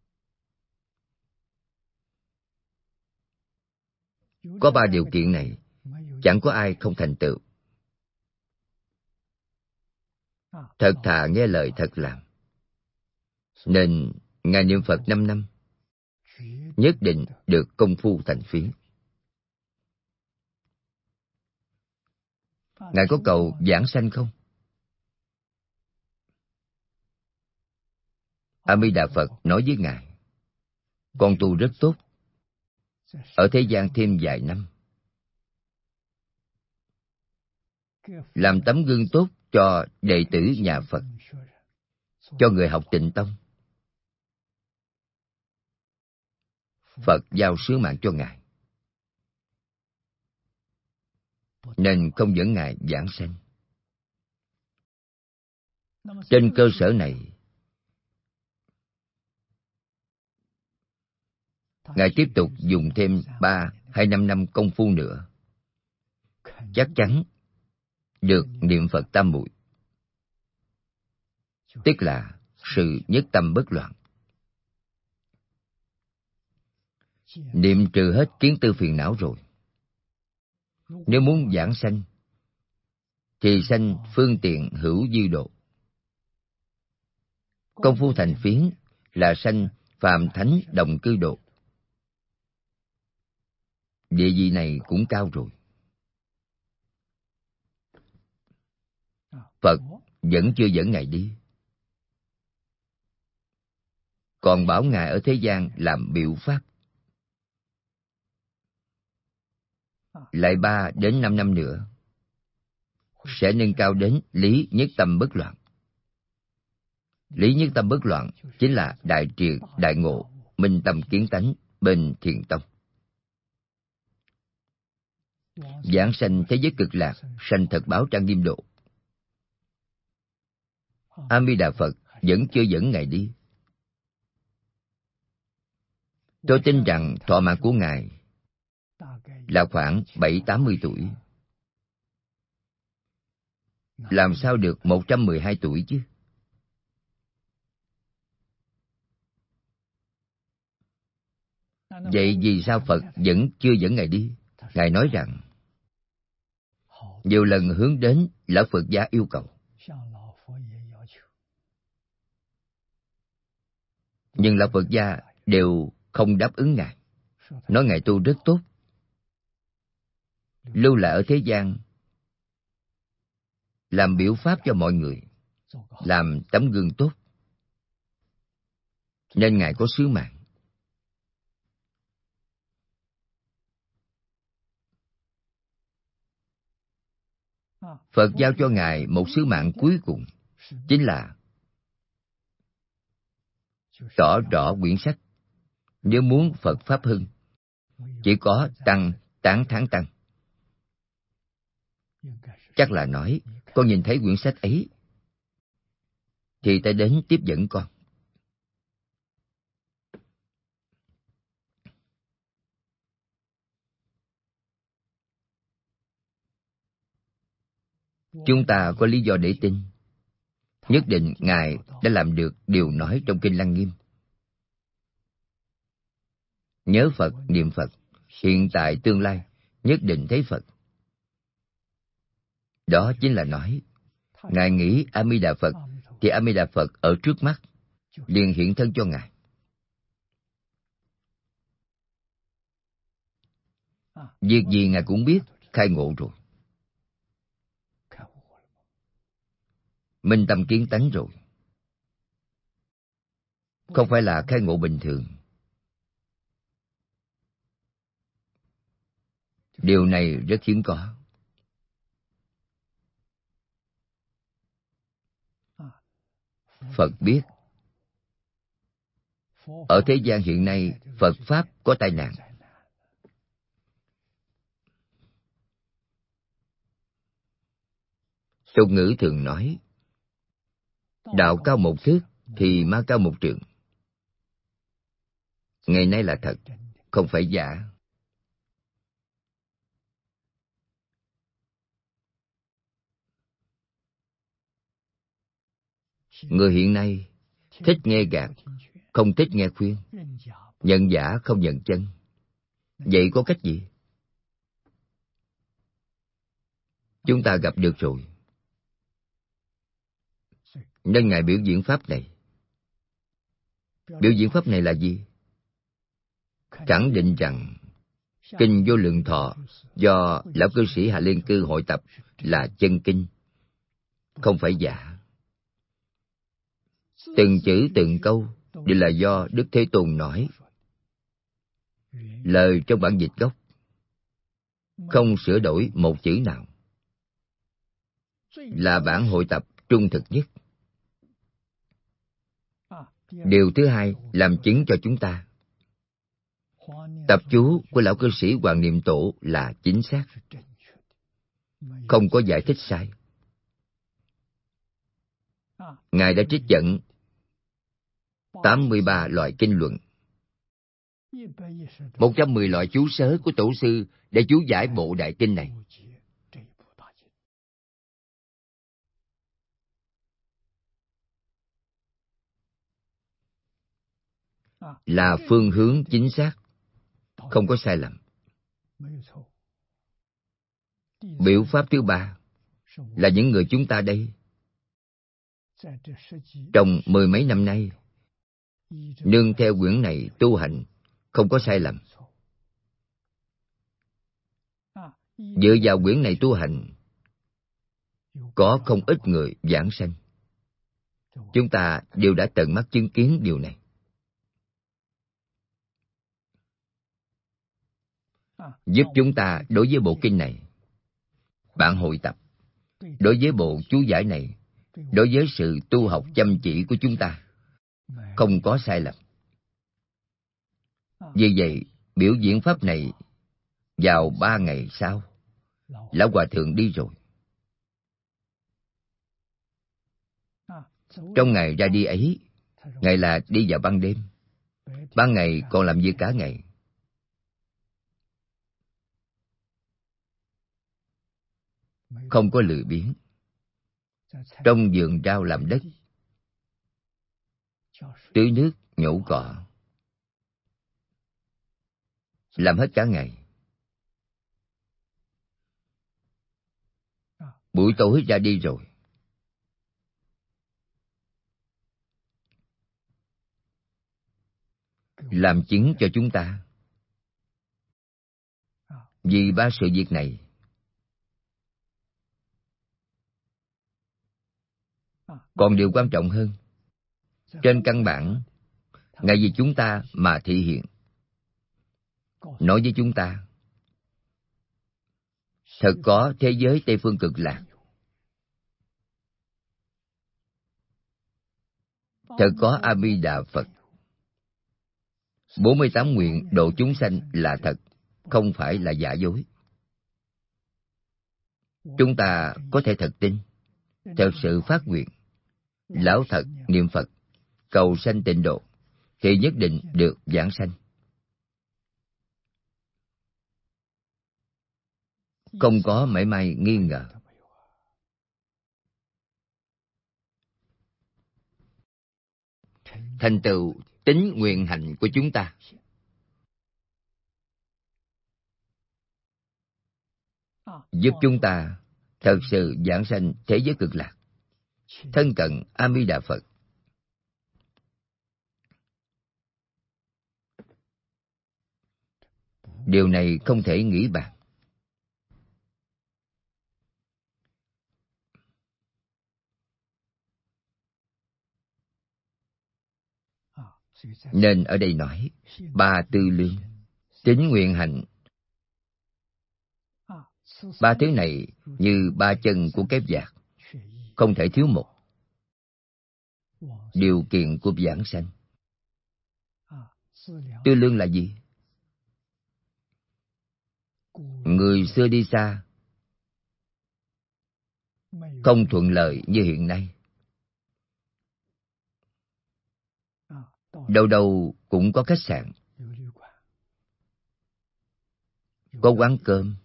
Có ba điều kiện này, chẳng có ai không thành tựu. Thật thà nghe lời, thật làm. Nên Ngài niệm Phật năm năm, nhất định được công phu thành phiến. Ngài có cầu vãng sanh không? A Di Đà Phật nói với Ngài: con tu rất tốt, ở thế gian thêm vài năm, làm tấm gương tốt cho đệ tử nhà Phật, cho người học Tịnh Tông. Phật giao sứ mạng cho Ngài, nên không dẫn Ngài vãng sanh. Trên cơ sở này, Ngài tiếp tục dùng thêm ba hay năm năm công phu nữa, chắc chắn được niệm Phật tam muội, tức là sự nhất tâm bất loạn, niệm trừ hết kiến tư phiền não rồi. Nếu muốn vãng sanh, thì sanh phương tiện hữu dư độ. Công phu thành phiến là sanh phàm thánh đồng cư độ. Địa vị này cũng cao rồi. Phật vẫn chưa dẫn Ngài đi, còn bảo Ngài ở thế gian làm biểu pháp. Lại ba đến năm năm nữa, sẽ nâng cao đến lý nhất tâm bất loạn. Lý nhất tâm bất loạn chính là đại triệt, đại ngộ, minh tâm kiến tánh bên Thiền Tông. Vãng sanh thế giới cực lạc, sanh thật báo trang nghiêm độ. A Di Đà Phật vẫn chưa dẫn Ngài đi. Tôi tin rằng thọ mạng của Ngài là khoảng bảy tám mươi tuổi. Làm sao được một trăm mười hai tuổi chứ? Vậy vì sao Phật vẫn chưa dẫn Ngài đi? Ngài nói rằng, nhiều lần hướng đến Lão Phật gia yêu cầu, nhưng Lão Phật gia đều không đáp ứng Ngài, nói Ngài tu rất tốt, lưu lại ở thế gian, làm biểu pháp cho mọi người, làm tấm gương tốt, nên Ngài có sứ mạng. Phật giao cho Ngài một sứ mạng cuối cùng, chính là tỏ rõ quyển sách. Nếu muốn Phật Pháp hưng, chỉ có tăng, tán thán tăng. Chắc là nói, con nhìn thấy quyển sách ấy, thì ta đến tiếp dẫn con. Chúng ta có lý do để tin, nhất định Ngài đã làm được điều nói trong Kinh Lăng Nghiêm. Nhớ Phật, niệm Phật, hiện tại tương lai nhất định thấy Phật. Đó chính là nói, Ngài nghĩ A Di Đà Phật, thì A Di Đà Phật ở trước mắt, liền hiện thân cho Ngài. Việc gì Ngài cũng biết, khai ngộ rồi. Minh tâm kiến tánh rồi. Không phải là khai ngộ bình thường. Điều này rất hiếm có. Phật biết, ở thế gian hiện nay, Phật Pháp có tai nạn. Tục ngữ thường nói, đạo cao một thước thì ma cao một trượng. Ngày nay là thật, không phải giả. Người hiện nay thích nghe gạt, không thích nghe khuyên. Nhận giả không nhận chân. Vậy có cách gì? Chúng ta gặp được rồi. Nên Ngài biểu diễn Pháp này. Biểu diễn Pháp này là gì? Khẳng định rằng Kinh Vô Lượng Thọ do Lão Cư Sĩ Hà Liên Cư hội tập là chân kinh, không phải giả. Từng chữ từng câu đều là do Đức Thế Tôn nói. Lời trong bản dịch gốc, không sửa đổi một chữ nào, là bản hội tập trung thực nhất. Điều thứ hai làm chứng cho chúng ta, tập chú của Lão Cư Sĩ Hoàng Niệm Tổ là chính xác, không có giải thích sai. Ngài đã trích dẫn tám mươi ba loại kinh luận, một trăm mười loại chú sớ của Tổ sư để chú giải bộ đại kinh này. Là phương hướng chính xác, không có sai lầm. Biểu pháp thứ ba là những người chúng ta đây. Trong mười mấy năm nay, nương theo quyển này tu hành, không có sai lầm. Dựa vào quyển này tu hành, có không ít người giảng sanh. Chúng ta đều đã tận mắt chứng kiến điều này. Giúp chúng ta đối với bộ kinh này, bản hội tập, đối với bộ chú giải này, đối với sự tu học chăm chỉ của chúng ta, không có sai lầm. Vì vậy, biểu diễn Pháp này vào ba ngày sau, Lão Hòa Thượng đi rồi. Trong ngày ra đi ấy, Ngài là đi vào ban đêm. Ban ngày còn làm việc cả ngày. Không có lười biếng. Trong vườn rau làm đất, tưới nước, nhổ cỏ, làm hết cả ngày. Buổi tối ra đi rồi. Làm chứng cho chúng ta. Vì ba sự việc này, còn điều quan trọng hơn. Trên căn bản, Ngài vì chúng ta mà thị hiện. Nói với chúng ta, thật có thế giới Tây Phương Cực Lạc. Thật có A Di Đà Phật. bốn mươi tám nguyện độ chúng sanh là thật, không phải là giả dối. Chúng ta có thể thật tin, thật sự phát nguyện, lão thật niệm Phật, cầu sanh tịnh độ, thì nhất định được giảng sanh. Không có mảy may nghi ngờ. Thành tựu tín nguyện hạnh của chúng ta, giúp chúng ta thật sự giảng sanh thế giới cực lạc, thân cận A Di Đà Phật. Điều này không thể nghĩ bàn. Nên ở đây nói ba tư lương, tín nguyện hạnh. Ba thứ này như ba chân của kép vạc, không thể thiếu một. Điều kiện của giảng sanh. Tư lương là gì? Người xưa đi xa, không thuận lợi như hiện nay. Đâu đâu cũng có khách sạn, có quán cơm.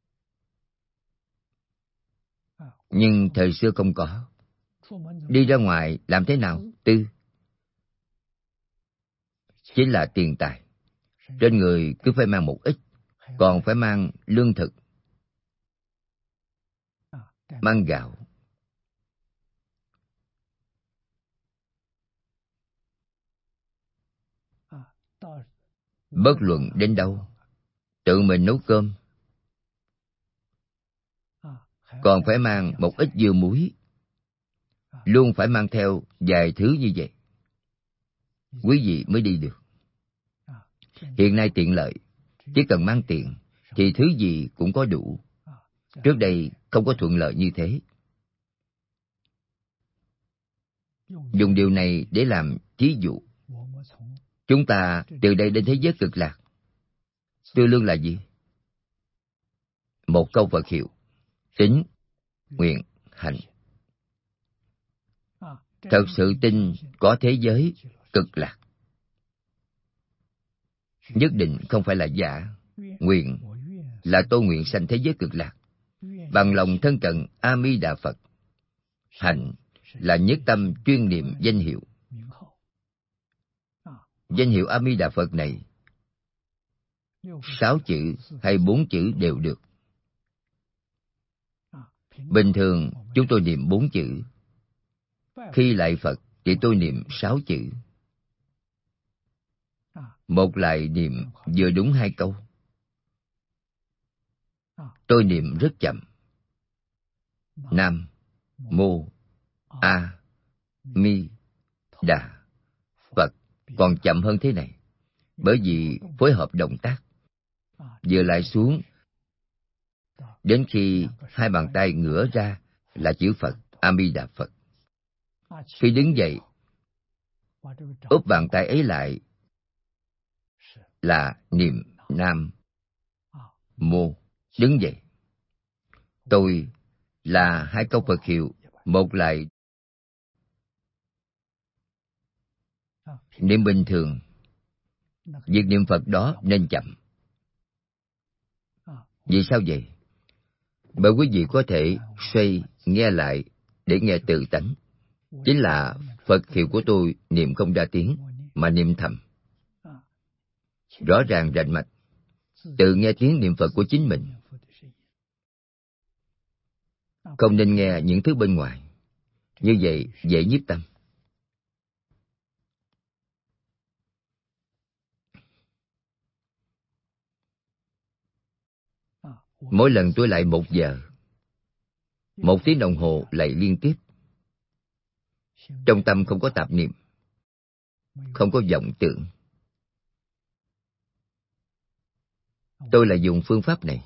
Nhưng thời xưa không có. Đi ra ngoài làm thế nào? Tư. Chính là tiền tài. Trên người cứ phải mang một ít, còn phải mang lương thực, mang gạo. Bất luận đến đâu, tự mình nấu cơm, còn phải mang một ít dưa muối. Luôn phải mang theo vài thứ như vậy, quý vị mới đi được. Hiện nay tiện lợi, chỉ cần mang tiền thì thứ gì cũng có đủ. Trước đây không có thuận lợi như thế. Dùng điều này để làm ví dụ. Chúng ta từ đây đến thế giới cực lạc. Tư lương là gì? Một câu Phật hiệu: tín, nguyện, hạnh. Thật sự tin có thế giới cực lạc. Nhất định không phải là giả. Nguyện là tôi nguyện sanh thế giới cực lạc, bằng lòng thân cận A Di Đà Phật. Hạnh là nhất tâm chuyên niệm danh hiệu. Danh hiệu A Di Đà Phật này, sáu chữ hay bốn chữ đều được. Bình thường chúng tôi niệm bốn chữ. Khi lạy Phật thì tôi niệm sáu chữ. Một lạy niệm vừa đúng hai câu. Tôi niệm rất chậm. Nam Mô A Mi Đà Phật. Còn chậm hơn thế này, bởi vì phối hợp động tác. Vừa lại xuống, đến khi hai bàn tay ngửa ra là chữ Phật, A Di Đà Phật. Khi đứng dậy, úp bàn tay ấy lại là niệm Nam Mô. Đứng dậy. Tôi là hai câu Phật hiệu, một lại niệm bình thường. Việc niệm Phật đó nên chậm. Vì sao vậy? Bởi quý vị có thể xoay nghe lại để nghe tự tánh. Chính là Phật hiệu của tôi niệm không ra tiếng, mà niệm thầm. Rõ ràng rành mạch, tự nghe tiếng niệm Phật của chính mình. Không nên nghe những thứ bên ngoài. Như vậy dễ nhiếp tâm. Mỗi lần tôi lại một giờ, một tiếng đồng hồ lại liên tiếp. Trong tâm không có tạp niệm, không có vọng tưởng. Tôi là dùng phương pháp này.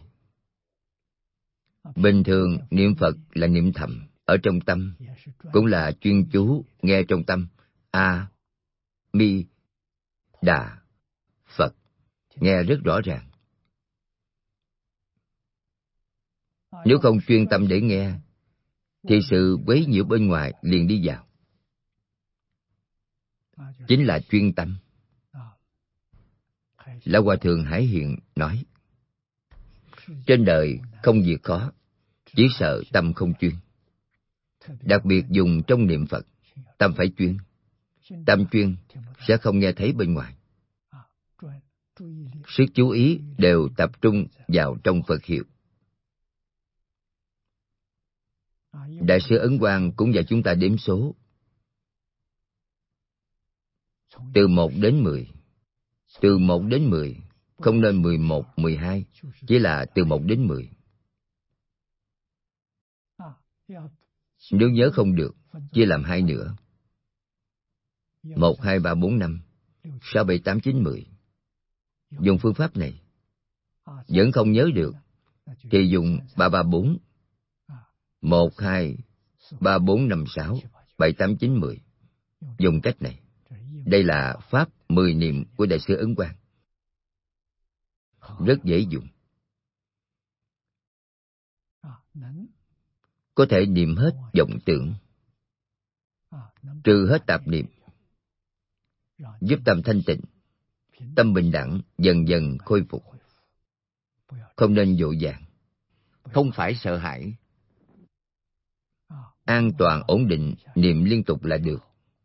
Bình thường niệm Phật là niệm thầm ở trong tâm, cũng là chuyên chú nghe trong tâm A Mi Đà Phật, nghe rất rõ ràng. Nếu không chuyên tâm để nghe, thì sự quấy nhiễu bên ngoài liền đi vào. Chính là chuyên tâm. Lão Hòa Thượng Hải Hiện nói, trên đời không việc khó, chỉ sợ tâm không chuyên. Đặc biệt dùng trong niệm Phật, tâm phải chuyên. Tâm chuyên sẽ không nghe thấy bên ngoài. Sức chú ý đều tập trung vào trong Phật hiệu. Đại sư Ấn Quang cũng dạy chúng ta đếm số. Từ một đến mười. Từ một đến mười, không nên mười một, mười hai, chỉ là từ một đến mười. Nếu nhớ không được, chia làm hai nữa. một, hai, ba, bốn, năm, sáu, bảy, tám, chín, mười. Dùng phương pháp này. Vẫn không nhớ được, thì dùng ba, ba, bốn. một, hai, ba, bốn, năm, sáu, bảy, tám, chín, mười. Dùng cách này. Đây là pháp mười niệm của Đại sư Ấn Quang. Rất dễ dùng. Có thể niệm hết vọng tưởng, trừ hết tạp niệm, giúp tâm thanh tịnh, tâm bình đẳng dần dần khôi phục. Không nên vội vàng, không phải sợ hãi. An toàn ổn định, niệm liên tục là được.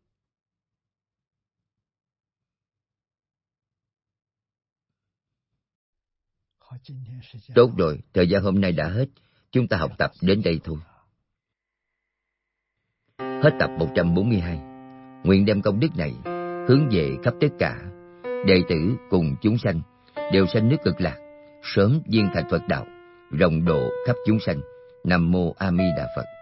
Tốt rồi, thời gian hôm nay đã hết. Chúng ta học tập đến đây thôi. Hết tập một trăm bốn mươi hai. Nguyện đem công đức này hướng về khắp tất cả đệ tử cùng chúng sanh, đều sanh nước Cực Lạc, sớm viên thành Phật đạo, rộng độ khắp chúng sanh. Nam mô A Di Đà Phật.